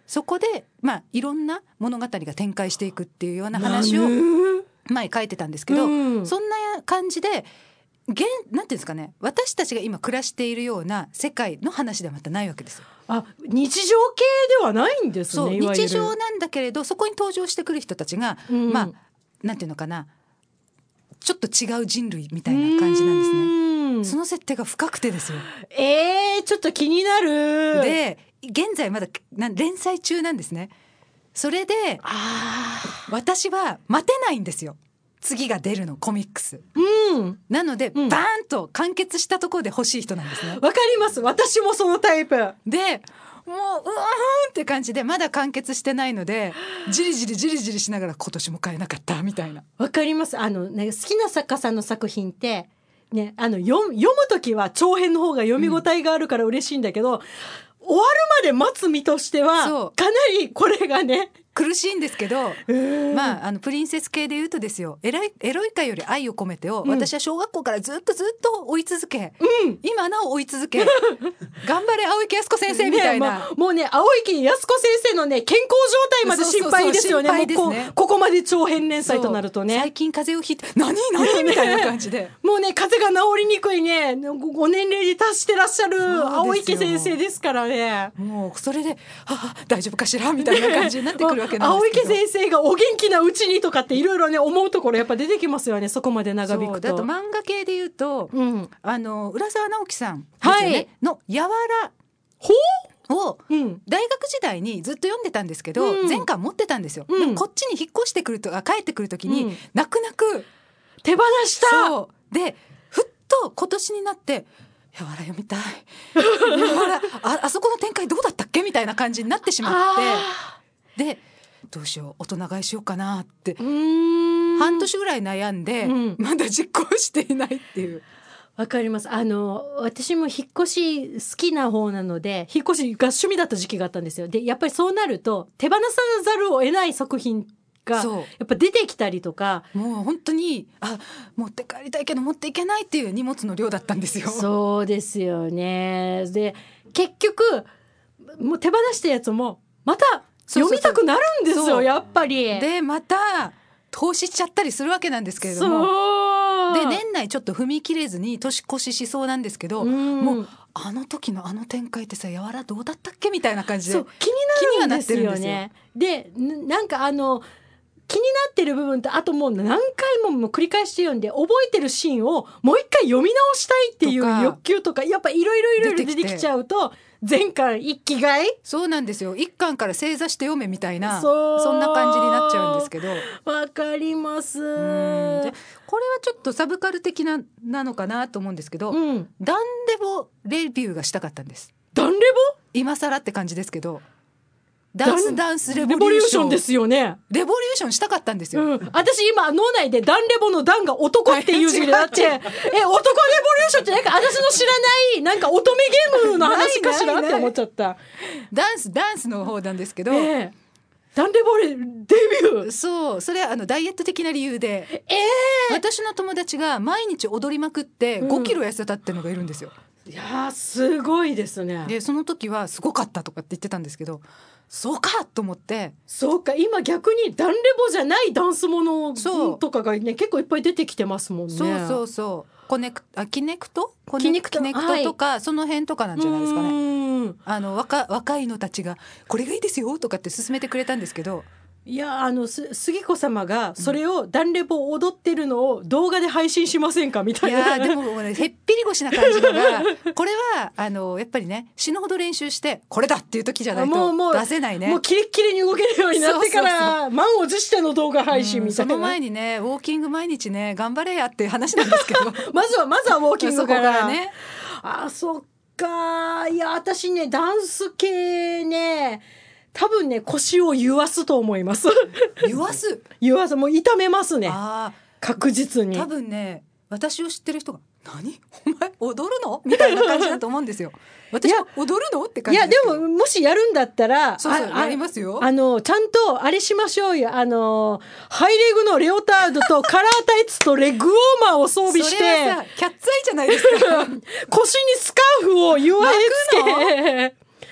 そこで、まあ、いろんな物語が展開していくっていうような話を前書いてたんですけど、うん、そんな感じで現なんていうんですかね、私たちが今暮らしているような世界の話ではまたないわけですよ。 あ、日常系ではないんですね。 そう、日常なんだけれど、そこに登場してくる人たちが、うん、まあなんていうのかな、ちょっと違う人類みたいな感じなんですね。その設定が深くてですよ。 えー、ちょっと気になる。 で現在まだ連載中なんですね。それであ私は待てないんですよ、次が出るのコミックス、 うん、 なので、うん、バーンと完結したところで欲しい人なんですね。 わかります、私もそのタイプで、もううわーんって感じでまだ完結してないので、じりじりじりじりしながら今年も買えなかったみたいな。 わかります。あの、ね、好きな作家さんの作品ってね、あの読むときは長編の方が読み応えがあるから嬉しいんだけど、うん、終わるまで待つ身としてはかなりこれがね苦しいんですけど、まあ、あのプリンセス系で言うとですよ、エロい、エロいかより愛を込めてを、うん、私は小学校からずっとずっと追い続け、うん、今なお追い続け頑張れ青池康子先生みたいな、 ね、もうね青池康子先生のね健康状態まで心配ですよね。そうそうそう、心配ですね。ここまで長編連載となるとね、 最近風邪をひいて何何みたいな感じでもうね風邪が治りにくいねご年齢に達してらっしゃる青池先生ですからね、 もうそれで、はあ、大丈夫かしらみたいな感じになってくるわけなんですけど青池先生がお元気なうちにとかっていろいろね思うところやっぱ出てきますよね、そこまで長引くと。 だと漫画系で言うと、うん、あの浦沢直樹さんですよね、はい、のやわらを大学時代にずっと読んでたんですけど、うん、前巻持ってたんですよ、うん、でもこっちに引っ越してくると帰ってくる時に、うん、泣く泣く手放した。 そうでふっと今年になってやわら読みたいやわら あ, あそこの展開どうだったっけみたいな感じになってしまってでどうしよう大人買いしようかなって半年ぐらい悩んで、うん、まだ実行していないっていう。 わかります。あの私も引っ越し好きな方なので引っ越しが趣味だった時期があったんですよ。でやっぱりそうなると手放さざるを得ない作品がやっぱ出てきたりとか、 もう本当にあ持って帰りたいけど持っていけないっていう荷物の量だったんですよ。 そうですよね。で結局もう手放したやつもまた読みたくなるんですよ。そうそうそう、やっぱりでまた投資しちゃったりするわけなんですけれども、で年内ちょっと踏み切れずに年越ししそうなんですけど、うん、もうあの時のあの展開ってさやわらどうだったっけみたいな感じでそう気になるんですよね。でなんかあの気になってる部分とあともう何回ももう繰り返して読んで覚えてるシーンをもう一回読み直したいっていう欲求とかやっぱいろいろいろいろ出てきちゃうと前巻一気買い。 そうなんですよ。一巻から正座して読めみたいな そ, そんな感じになっちゃうんですけど。 わかります。 でこれはちょっとサブカル的 な, なのかなと思うんですけど、うん、ダンレボレビューがしたかったんです。 ダンレボ今更って感じですけどダンスダンスレボリューションですよね。 レボリューションしたかったんですよ、うん、 私今脳内でダンレボのダンが男っていう字になってえ男レボリューションってなんか私の知らないなんか乙女ゲームの話かしらって思っちゃった。 ダンスダンスの方なんですけど、 えー、ダンレボレデビュー。 そうそれはあのダイエット的な理由で、 えー、 私の友達が毎日踊りまくってごキロ痩せたってのがいるんですよ、 うん、いやすごいですね。 でその時はすごかったとかって言ってたんですけど、そうかと思って。 そうか今逆にダンレボじゃないダンスものとかがね結構いっぱい出てきてますもんね。 そうそうそうコネクあキネクトコネクトキネクトとか、はい、その辺とかなんじゃないですかね。あの 若, 若いのたちがこれがいいですよとかって勧めてくれたんですけど、 いやあの杉子様がそれをダンレボ踊ってるのを動画で配信しませんかみたいな。 いやでも、ね、へっぴり腰な感じのがこれはあのやっぱりね死ぬほど練習してこれだっていう時じゃないと出せないね。 もうキレッキレに動けるようになってから満を持しての動画配信みたいな、 うん、その前にねウォーキング毎日ね頑張れやっていう話なんですけどまずはまずはウォーキングから、ね、あそっか。いや私ねダンス系ね多分ね腰を揺わすと思います揺わす揺わすもう痛めますね。あ確実に多分ね私を知ってる人が何お前踊るのみたいな感じだと思うんですよ。私は踊るのって感じですけど。 いやでももしやるんだったらそうそうやりますよ。 あのちゃんとあれしましょうよ。あのハイレグのレオタードとカラータイツとレッグウォーマーを装備してそれはさキャッツアイじゃないですか腰にスカーフを ユーアイ つけ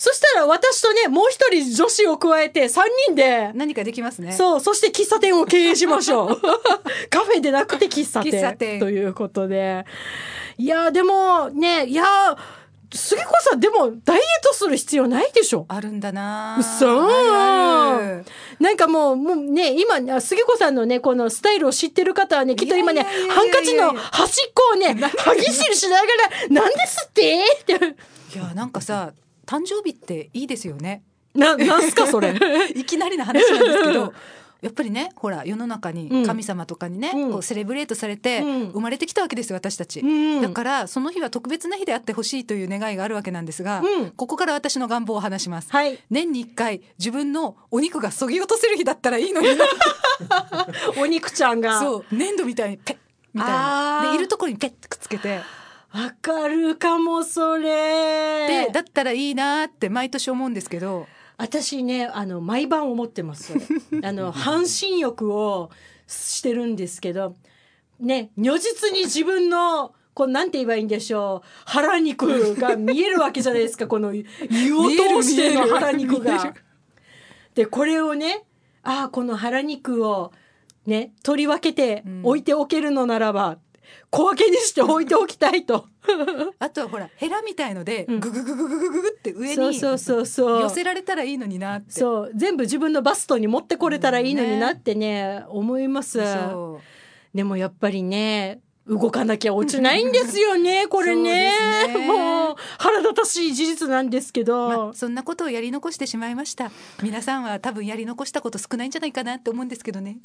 そしたら私とね、もう一人女子を加えてさんにんで何かできますね。 そう、そして喫茶店を経営しましょう。カフェでなくて喫茶店。喫茶店ということで。いや、でもね、いや、杉子さんでもダイエットする必要ないでしょ。 あるんだな。 嘘。なんかもうもうね、今杉子さんのねこのスタイルを知ってる方はね、きっと今ねハンカチの端っこをね歯ぎしりしながらなんですってって。 いや、なんかさ、誕生日っていいですよね。 な、なんすかそれ。 いきなりの話なんですけど。やっぱりね、ほら世の中に神様とかにね、うん、こうセレブレートされて生まれてきたわけですよ、私たち、うん、だからその日は特別な日であってほしいという願いがあるわけなんですが、うん、ここから私の願望を話します、はい、年にいっかい自分のお肉がそぎ落とせる日だったらいいのにな。 お肉ちゃんがそう粘土みたいにペッみたいなでいるところにペッてくっつけて、 わかるかもそれでだったらいいなって毎年思うんですけど、 私ね、あの毎晩思ってますあの半身浴をしてるんですけどね、如実に自分のこうなんて言えばいいんでしょう、腹肉が見えるわけじゃないですか。この湯を通しての腹肉が。でこれをね、ああこの腹肉をね取り分けて置いておけるのならば、うん、小分けにして置いておきたいと。 あとはほらヘラみたいのでググググググググって上に寄せられたらいいのになって、 そう全部自分のバストに持ってこれたらいいのになってね、ね思います。でもやっぱりね動かなきゃ落ちないんですよねこれ ね, ねもう腹立たしい事実なんですけど、 まあ、そんなことをやり残してしまいました。皆さんは多分やり残したこと少ないんじゃないかなって思うんですけどね。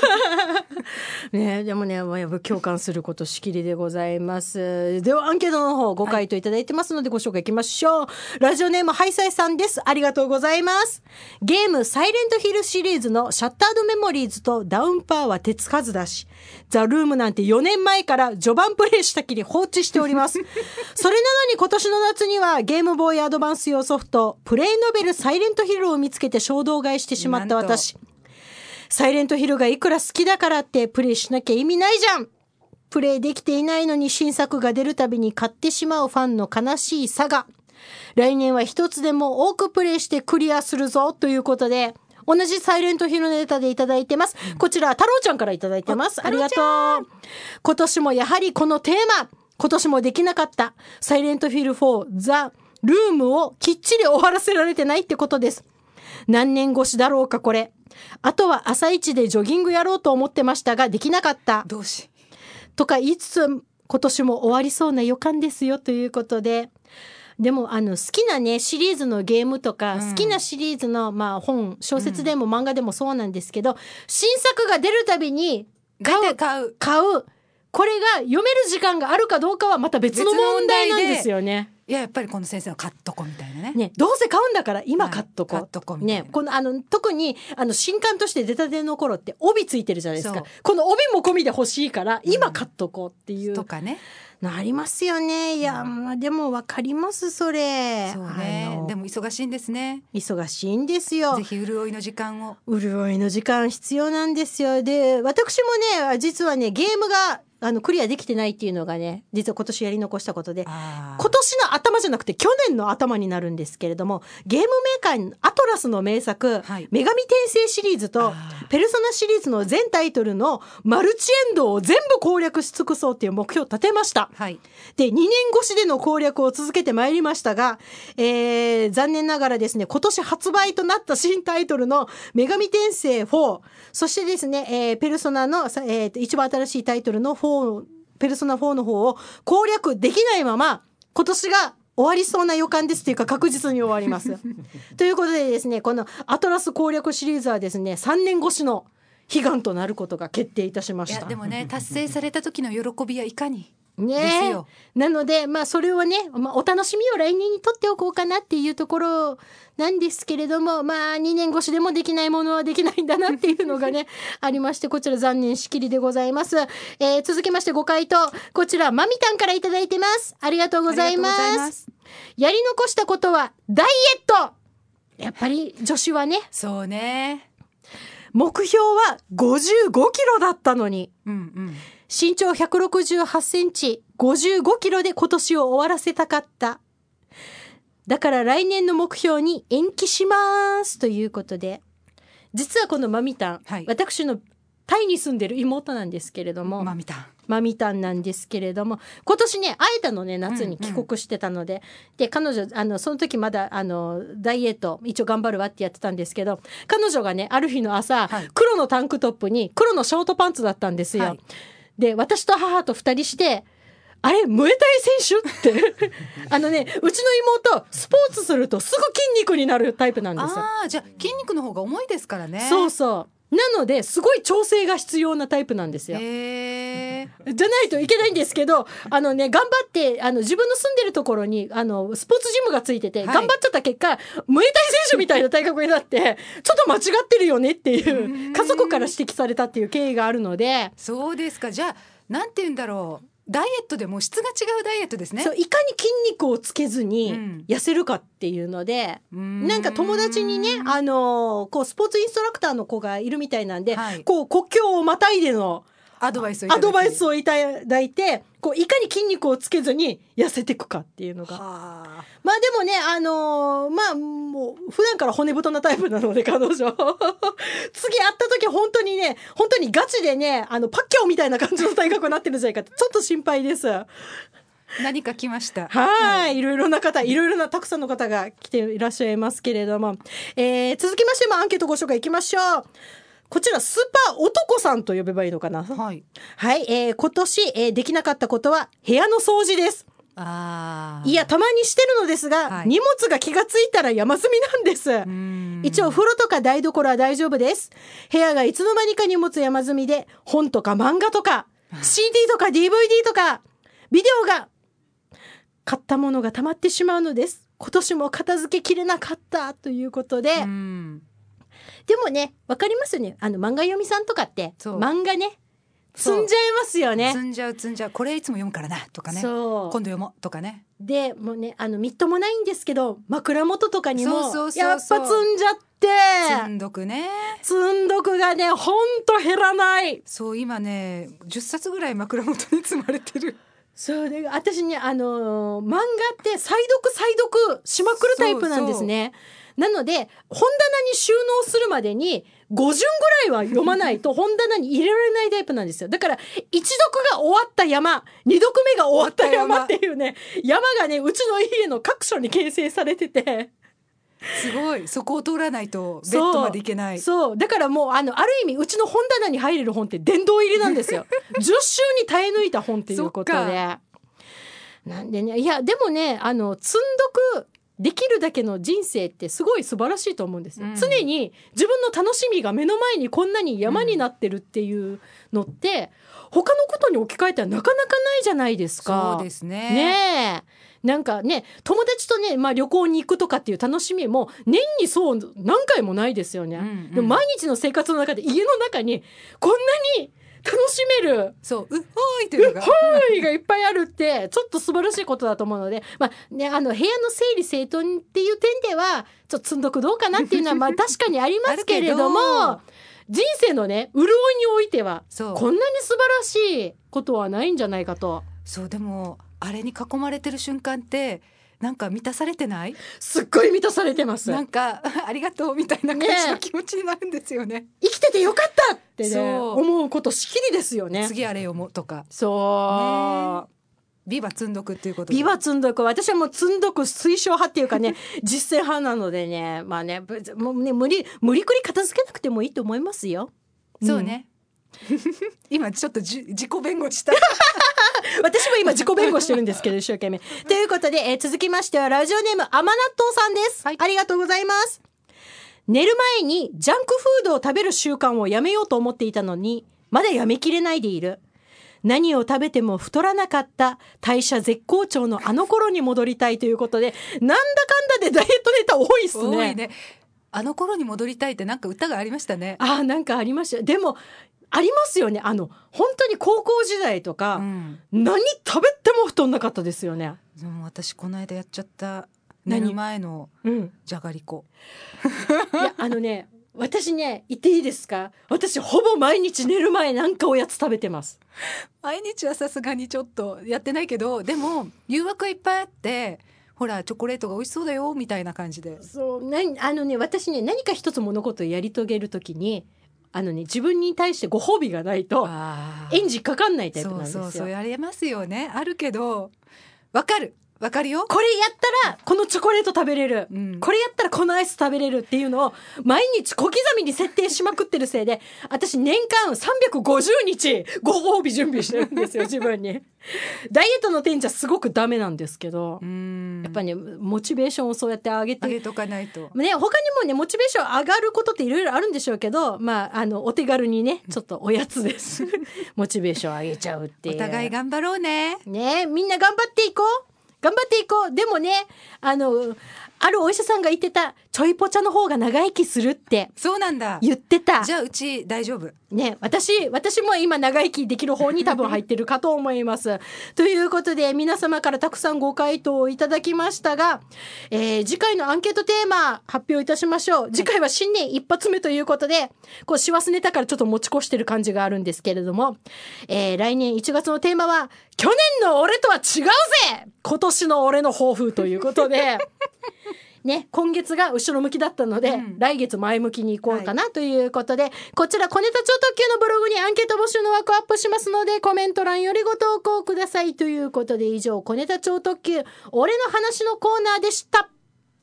ねでもね共感することしきりでございます。ではアンケートの方ご回答いただいてますのでご紹介いきましょう、はい、ラジオネームハイサイさんです。ありがとうございます。ゲームサイレントヒルシリーズのシャッタードメモリーズとダウンパーは手つかずだし、ザルームなんてよねんまえから序盤プレイしたきり放置しております。それなのに今年の夏にはゲームボーイアドバンス用ソフトプレイノベルサイレントヒルを見つけて衝動買いしてしまった私。サイレントヒルがいくら好きだからってプレイしなきゃ意味ないじゃん。プレイできていないのに新作が出るたびに買ってしまうファンの悲しい差が。来年は一つでも多くプレイしてクリアするぞということで、同じサイレントヒルネタでいただいてます。こちら太郎ちゃんからいただいてます。ありがとう。今年もやはりこのテーマ、今年もできなかったサイレントヒルフォーザルームをきっちり終わらせられてないってことです。何年越しだろうかこれ。あとは朝一でジョギングやろうと思ってましたができなかった。 どうしとか言いつつ今年も終わりそうな予感ですよということで。でもあの好きなねシリーズのゲームとか、うん、好きなシリーズのまあ本小説でも漫画でもそうなんですけど、うん、新作が出るたびに買う買う買うこれが読める時間があるかどうかはまた別の問題なんですよね。 いややっぱりこの先生の買っとこみたいな ね, ねどうせ買うんだから今買っとこ、 はい、買っとこみたいな、 ね、このあの特にあの新刊として出たての頃って帯ついてるじゃないですか。この帯も込みで欲しいから今買っとこうっていう、 うん、とかねなりますよね。いや、まあ、でも分かりますそれ。 そうね。でも忙しいんですね。 忙しいんですよ。 ぜひ潤いの時間を。 潤いの時間必要なんですよ。で私もね実はねゲームがあのクリアできてないっていうのがね実は今年やり残したことで、今年の頭じゃなくて去年の頭になるんですけれども、ゲームメーカーアトラスの名作、はい、女神転生シリーズとペルソナシリーズの全タイトルのマルチエンドを全部攻略し尽くそうっていう目標を立てました、はい、でにねん越しでの攻略を続けてまいりましたが、えー、残念ながらですね今年発売となった新タイトルの女神転生フォー、そしてですね、えー、ペルソナの、えー、一番新しいタイトルのフォーペルソナフォーの方を攻略できないまま今年が終わりそうな予感ですというか確実に終わりますということでですねこのアトラス攻略シリーズはですねさんねん越しの悲願となることが決定いたしました。いやでもね達成された時の喜びはいかにね、ですよ。なのでまあそれをね、まあ、お楽しみを来年にとっておこうかなっていうところなんですけれども、まあにねん越しでもできないものはできないんだなっていうのがねありまして、こちら残念しきりでございます。えー、続きましてご回答こちらマミタンからいただいてます。ありがとうございます。ありがとうございます。やり残したことはダイエット。やっぱり女子はね、 そうね、 目標はごじゅうごキロだったのに、うんうん、身長ひゃくろくじゅうはちセンチごじゅうごキロで今年を終わらせたかった。 だから来年の目標に延期しますということで、実はこのマミタン、はい、私のタイに住んでる妹なんですけれども、 マミタンマミタンなんですけれども、今年ね会えたのね、夏に帰国してたので、うんうん、で彼女あのその時まだあのダイエット一応頑張るわってやってたんですけど、彼女がねある日の朝、はい、黒のタンクトップに黒のショートパンツだったんですよ、はい、で私と母と二人して、あれムエタイ選手ってあのね、うちの妹スポーツするとすぐ筋肉になるタイプなんですよ。 あー、じゃあ筋肉の方が重いですからね。 そうそう、なのですごい調整が必要なタイプなんですよ。 へー、 じゃないといけないんですけど、あのね頑張ってあの自分の住んでるところにあのスポーツジムがついてて、はい、頑張っちゃった結果ムエタイ選手みたいな体格になってちょっと間違ってるよねっていう家族から指摘されたっていう経緯があるので。 そうですか。じゃあなんて言うんだろう、ダイエットでも質が違うダイエットですね。 そう、いかに筋肉をつけずに痩せるかっていうので、うん、なんか友達にね、あのこうスポーツインストラクターの子がいるみたいなんで、はい、こう国境をまたいでのアドバイスをいただいて、アドバイスをいただいて、こういかに筋肉をつけずに痩せていくかっていうのが、はあ、まあでもね、あのー、まあもう普段から骨太なタイプなので彼女次会った時本当にね、本当にガチでね、あのパッキャオみたいな感じの体格になってるんじゃないかってちょっと心配です。 何か来ました。 はい、はい、いろいろな方、いろいろなたくさんの方が来ていらっしゃいますけれども、えー、続きましてもアンケートご紹介いきましょう。こちらスーパー男さんと呼べばいいのかな。はい、はい、えー、今年、えー、できなかったことは部屋の掃除です。あ、いやたまにしてるのですが、はい、荷物が気がついたら山積みなんです。うん、一応風呂とか台所は大丈夫です。部屋がいつの間にか荷物山積みで、本とか漫画とか シーディー とか ディーブイディー とかビデオが買ったものが溜まってしまうのです。今年も片付けきれなかったということで、うん、でもね、わかりますよね。あの漫画読みさんとかって漫画ね積んじゃいますよね。 積んじゃう積んじゃう。これいつも読むからなとかね。そう、今度読もうとかね。 でもうね、あのみっともないんですけど、枕元とかにもやっぱ積んじゃって、 積んどくね。 積んどくがね、ほんと減らない。 そう、今ねじゅっさつぐらい枕元に積まれてる。 そうで、私ね、あのー、漫画って再読再読しまくるタイプなんですね。そうそう、なので本棚に収納するまでにごじゅんぐらいは読まないと本棚に入れられないタイプなんですよ。だから一読が終わった山、二読目が終わった山っていうね、山がね、うちの家の各所に形成されてて、 すごい、そこを通らないとベッドまで行けない。 そう、そうだからもう あのある意味うちの本棚に入れる本って殿堂入りなんですよじゅっ週に耐え抜いた本っていうことで、なんでね、いやでもね、あの積んどくできるだけの人生ってすごい素晴らしいと思うんですよ、うん、常に自分の楽しみが目の前にこんなに山になってるっていうのって、うん、他のことに置き換えたらなかなかないじゃないですか。 そうですね。 ねえ、なんかね、友達とね、まあ、旅行に行くとかっていう楽しみも年にそう何回もないですよね、うんうん、でも毎日の生活の中で家の中にこんなに楽しめる、 そう、うっほーいというのが、 うっほーいがいっぱいあるってちょっと素晴らしいことだと思うので、まあね、あの部屋の整理整頓っていう点ではちょっと積んどくどうかなっていうのはまあ確かにありますけれども人生のね潤いにおいてはこんなに素晴らしいことはないんじゃないかと。 そう、でもあれに囲まれてる瞬間ってなんか満たされてない？ すっごい満たされてます。 なんかありがとうみたいな感じの気持ちになるんですよね。 生きててよかったって、ね、思うことしきりですよね。 次あれ読もうとか。 そう、ね、 ビバ積んどくっていうことで。 ビバ積んどく、私はもう積んどく推奨派っていうかね実践派なのでね、まあね、もうね無理無理くり片付けなくてもいいと思いますよ。 そうね、うん、今ちょっとじ自己弁護した私も今自己弁護してるんですけど一生懸命ということで、えー、続きましてはラジオネーム甘納豆さんです、はい、ありがとうございます。寝る前にジャンクフードを食べる習慣をやめようと思っていたのにまだやめきれないでいる。何を食べても太らなかった代謝絶好調のあの頃に戻りたいということで、なんだかんだでダイエットネタ多いっすね。 多いね。あの頃に戻りたいってなんか歌がありましたね。 あ、なんかありました。でもありますよね。あの本当に高校時代とか、うん、何食べても太んなかったですよね。 でも私この間やっちゃった寝る前のじゃがりこ、 うん、いやあのね私ね言っていいですか、私ほぼ毎日寝る前なんかおやつ食べてます。 毎日はさすがにちょっとやってないけど、でも誘惑がいっぱいあってほらチョコレートが美味しそうだよみたいな感じで。 そうなあのね私ね何か一つ物事をやり遂げるときにあのね自分に対してご褒美がないとエンジンかかんないタイプなんですよ。 そうそうそうやれますよね。あるけどわかるわかるよ。 これやったらこのチョコレート食べれる、うん、これやったらこのアイス食べれるっていうのを毎日小刻みに設定しまくってるせいで私年間さんびゃくごじゅうにちご褒美準備してるんですよ自分に。ダイエットの点じゃすごくダメなんですけど、うんやっぱりねモチベーションをそうやって上げて上げとかないと、 ね、他にもねモチベーション上がることっていろいろあるんでしょうけど、まあ、あのお手軽にねちょっとおやつですモチベーション上げちゃうっていう。 お互い頑張ろうね。 ねみんな頑張っていこう頑張っていこう。でもねあのあるお医者さんが言ってたちょいぽちゃの方が長生きするってそうなんだ言ってた。 じゃあうち大丈夫ね私私も今長生きできる方に多分入ってるかと思いますということで皆様からたくさんご回答をいただきましたが、えー、次回のアンケートテーマ発表いたしましょう。次回は新年一発目ということでこう師走ネタからちょっと持ち越してる感じがあるんですけれども、えー、来年いちがつのテーマは去年の俺とは違うぜ今年の俺の抱負ということでね、今月が後ろ向きだったので、うん、来月前向きに行こうかなということで、はい、こちら小ネタ超特急のブログにアンケート募集の枠アップしますのでコメント欄よりご投稿くださいということで以上小ネタ超特急俺の話のコーナーでした。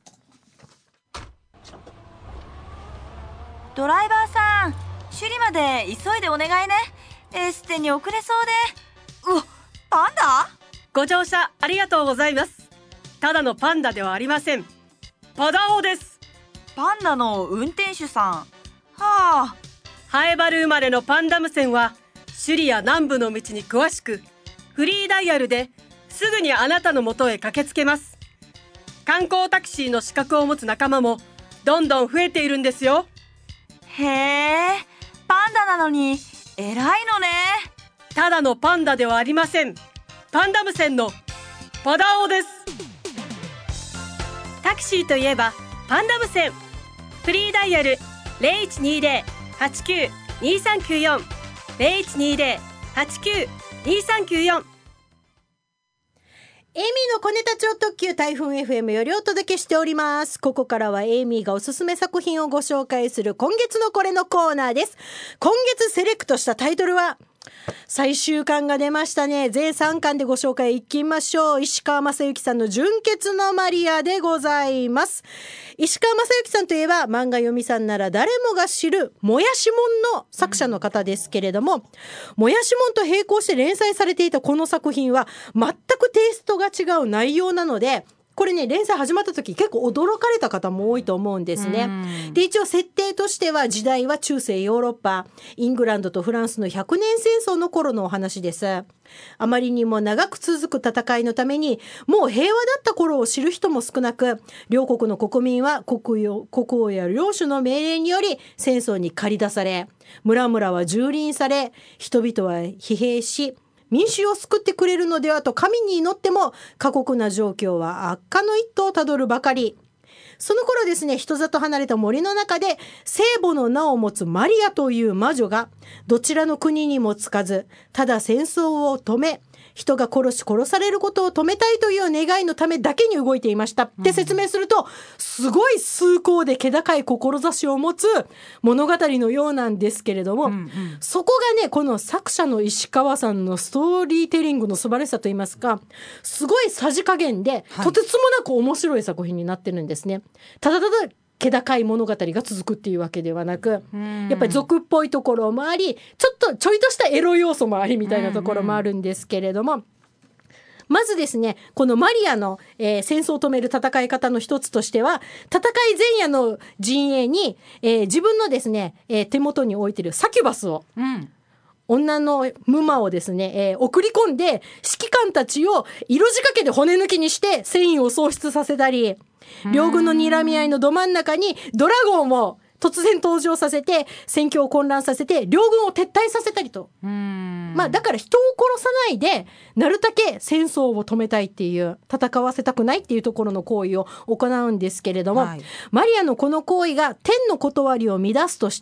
ドライバーさん首里まで急いでお願いね。エステに遅れそうで。うわパンダご乗車ありがとうございます。ただのパンダではありません。パダオです。 パンダの運転手さん。はあ。 ハエバル生まれのパンダム線は首里や南部の道に詳しくフリーダイヤルですぐにあなたの元へ駆けつけます。観光タクシーの資格を持つ仲間もどんどん増えているんですよ。 へえパンダなのに偉いのね。 ただのパンダではありません。パンダム線のパダオです。タクシーといえばパンダム線。フリーダイヤル ゼロいちにゼロ はちきゅう にさんきゅうよん ゼロいちにゼロ はちきゅう にさんきゅうよん。 エイミーの小ネタ超特急台風 エフエム よりお届けしております。ここからはエイミーがおすすめ作品をご紹介する今月のこれのコーナーです。今月セレクトしたタイトルは最終巻が出ましたね。全さんかんでご紹介いきましょう。石川正幸さんの純潔のマリアでございます。石川正幸さんといえば漫画読みさんなら誰もが知るもやしもんの作者の方ですけれども、もやしもんと並行して連載されていたこの作品は全くテイストが違う内容なので、これね連載始まった時結構驚かれた方も多いと思うんですね。で一応設定としては時代は中世ヨーロッパ、イングランドとフランスのひゃくねん戦争の頃のお話です。あまりにも長く続く戦いのためにもう平和だった頃を知る人も少なく、両国の国民は国王、国王や領主の命令により戦争に駆り出され、村々は蹂躙され、人々は疲弊し、民衆を救ってくれるのではと神に祈っても過酷な状況は悪化の一途をたどるばかり。その頃ですね、人里離れた森の中で聖母の名を持つマリアという魔女がどちらの国にもつかず、ただ戦争を止め、人が殺し殺されることを止めたいという願いのためだけに動いていましたって説明すると、すごい崇高で気高い志を持つ物語のようなんですけれども、うんうん、そこがねこの作者の石川さんのストーリーテリングの素晴らしさといいますか、すごいさじ加減でとてつもなく面白い作品になってるんですね。ただただ気高い物語が続くっていうわけではなく、やっぱり俗っぽいところもあり、ちょっとちょいとしたエロ要素もありみたいなところもあるんですけれども、まずですねこのマリアの、えー、戦争を止める戦い方の一つとしては、戦い前夜の陣営に、えー、自分のですね、えー、手元に置いてるサキュバスを、うん女のムマをですね、えー、送り込んで指揮官たちを色仕掛けで骨抜きにして戦意を喪失させたり、両軍の睨み合いのど真ん中にドラゴンを突然登場させて戦況を混乱させて両軍を撤退させたりと、うーん、まあ、だから人を殺さないでなるだけ戦争を止めたいっていう、戦わせたくないっていうところの行為を行うんですけれども、はい、マリアのこの行為が天の断りを乱すとして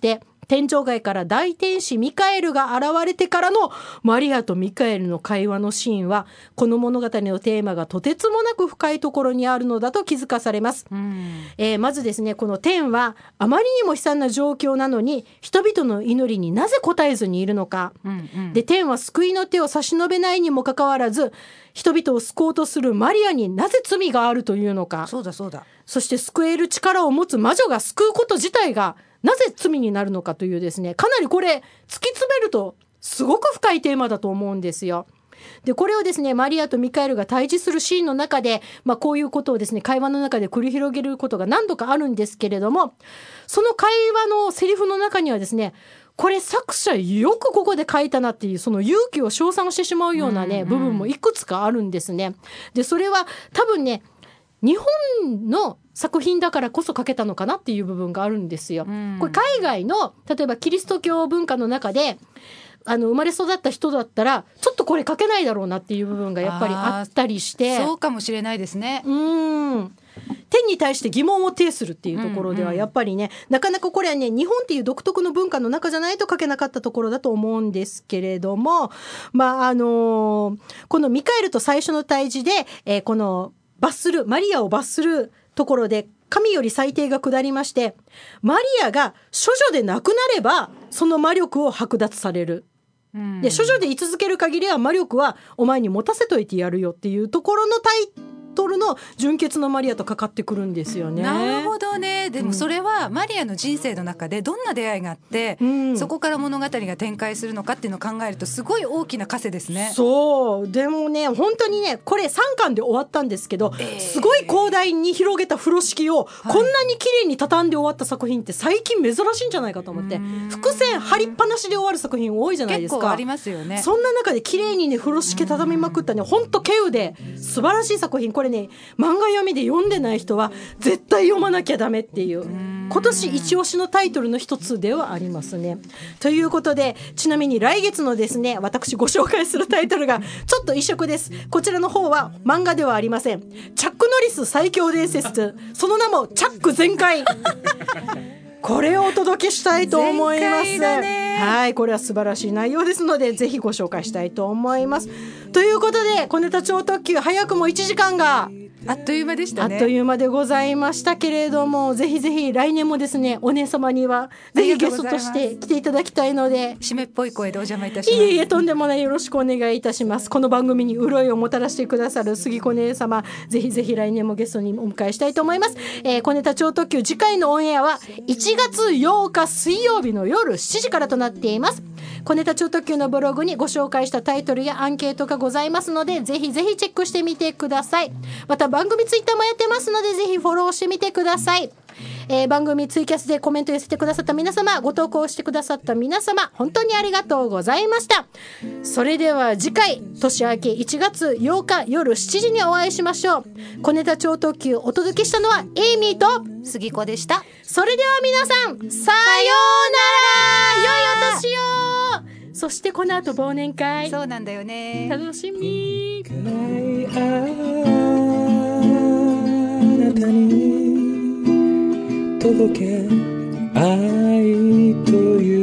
天井外から大天使ミカエルが現れてからのマリアとミカエルの会話のシーンは、この物語のテーマがとてつもなく深いところにあるのだと気づかされます、うんえー、まずですね、この天はあまりにも悲惨な状況なのに人々の祈りになぜ応えずにいるのか、うんうん、で天は救いの手を差し伸べないにもかかわらず人々を救おうとするマリアになぜ罪があるというのか。 そうだそうだ。 そして救える力を持つ魔女が救うこと自体がなぜ罪になるのかというですね、かなりこれ突き詰めるとすごく深いテーマだと思うんですよ。でこれをですね、マリアとミカエルが対峙するシーンの中で、まあ、こういうことをですね、会話の中で繰り広げることが何度かあるんですけれども、その会話のセリフの中にはですね、これ作者よくここで書いたなっていう、その勇気を称賛してしまうようなね、うんうん、部分もいくつかあるんですね。でそれは多分ね、日本の作品だからこそ書けたのかなっていう部分があるんですよ、うん、これ海外の例えばキリスト教文化の中であの生まれ育った人だったらちょっとこれ書けないだろうなっていう部分がやっぱりあったりして、 そうかもしれないですね。 うん天に対して疑問を呈するっていうところではやっぱりね、うんうん、なかなかこれはね、日本っていう独特の文化の中じゃないと書けなかったところだと思うんですけれども、まああのー、このミカエルと最初の対峙で、えー、この罰するマリアを罰するところで神より裁定が下りまして、マリアが処女でなくなればその魔力を剥奪される、うん、で処女で居続ける限りは魔力はお前に持たせといてやるよっていうところのタイトルの純潔のマリアとかかってくるんですよね。 なるほどね。でもそれはマリアの人生の中でどんな出会いがあって、うん、そこから物語が展開するのかっていうのを考えるとすごい大きな枷ですね。 そうでもね、本当にね、これさんかんで終わったんですけど、えー、すごい広大に広げた風呂敷をこんなに綺麗に畳んで終わった作品って最近珍しいんじゃないかと思って、伏線張りっぱなしで終わる作品多いじゃないですか。 結構ありますよね。 そんな中で綺麗にね風呂敷畳みまくったね、本当稀有で素晴らしい作品。これね、漫画読みで読んでない人は絶対読まなきゃダメっていう今年一押しのタイトルの一つではありますね。ということで、ちなみに来月のですね、私ご紹介するタイトルがちょっと異色です。こちらの方は漫画ではありません。チャック・ノリス最強伝説、その名もチャック全開これをお届けしたいと思います。はい、これは素晴らしい内容ですのでぜひご紹介したいと思います。ということで、小ネタ超特急早くもいちじかんがあっという間でしたね。 あっという間でございましたけれども、ぜひぜひ来年もですね、お姉様にはぜひゲストとして来ていただきたいので、 締めっぽい声でお邪魔いたします。 いえいえ、とんでもない、よろしくお願いいたします。この番組に潤いをもたらしてくださる杉子姉様、ぜひぜひ来年もゲストにお迎えしたいと思います。えー、小ネタ超特急次回のオンエアはいちがつようか水曜日の夜しちじからとなっています。小ネタ超特急のブログにご紹介したタイトルやアンケートがございますので、ぜひぜひチェックしてみてください。また番組ツイッターもやってますので、ぜひフォローしてみてください。えー、番組ツイキャスでコメント寄せてくださった皆様、ご投稿してくださった皆様、本当にありがとうございました。それでは次回、年明けいちがつようか夜しちじにお会いしましょう。小ネタ超特急お届けしたのはエイミーと杉子でした。 それでは皆さん、さようなら、良いお年を。そしてこの後忘年会。 そうなんだよね。 楽しみ。 あなたに届け愛という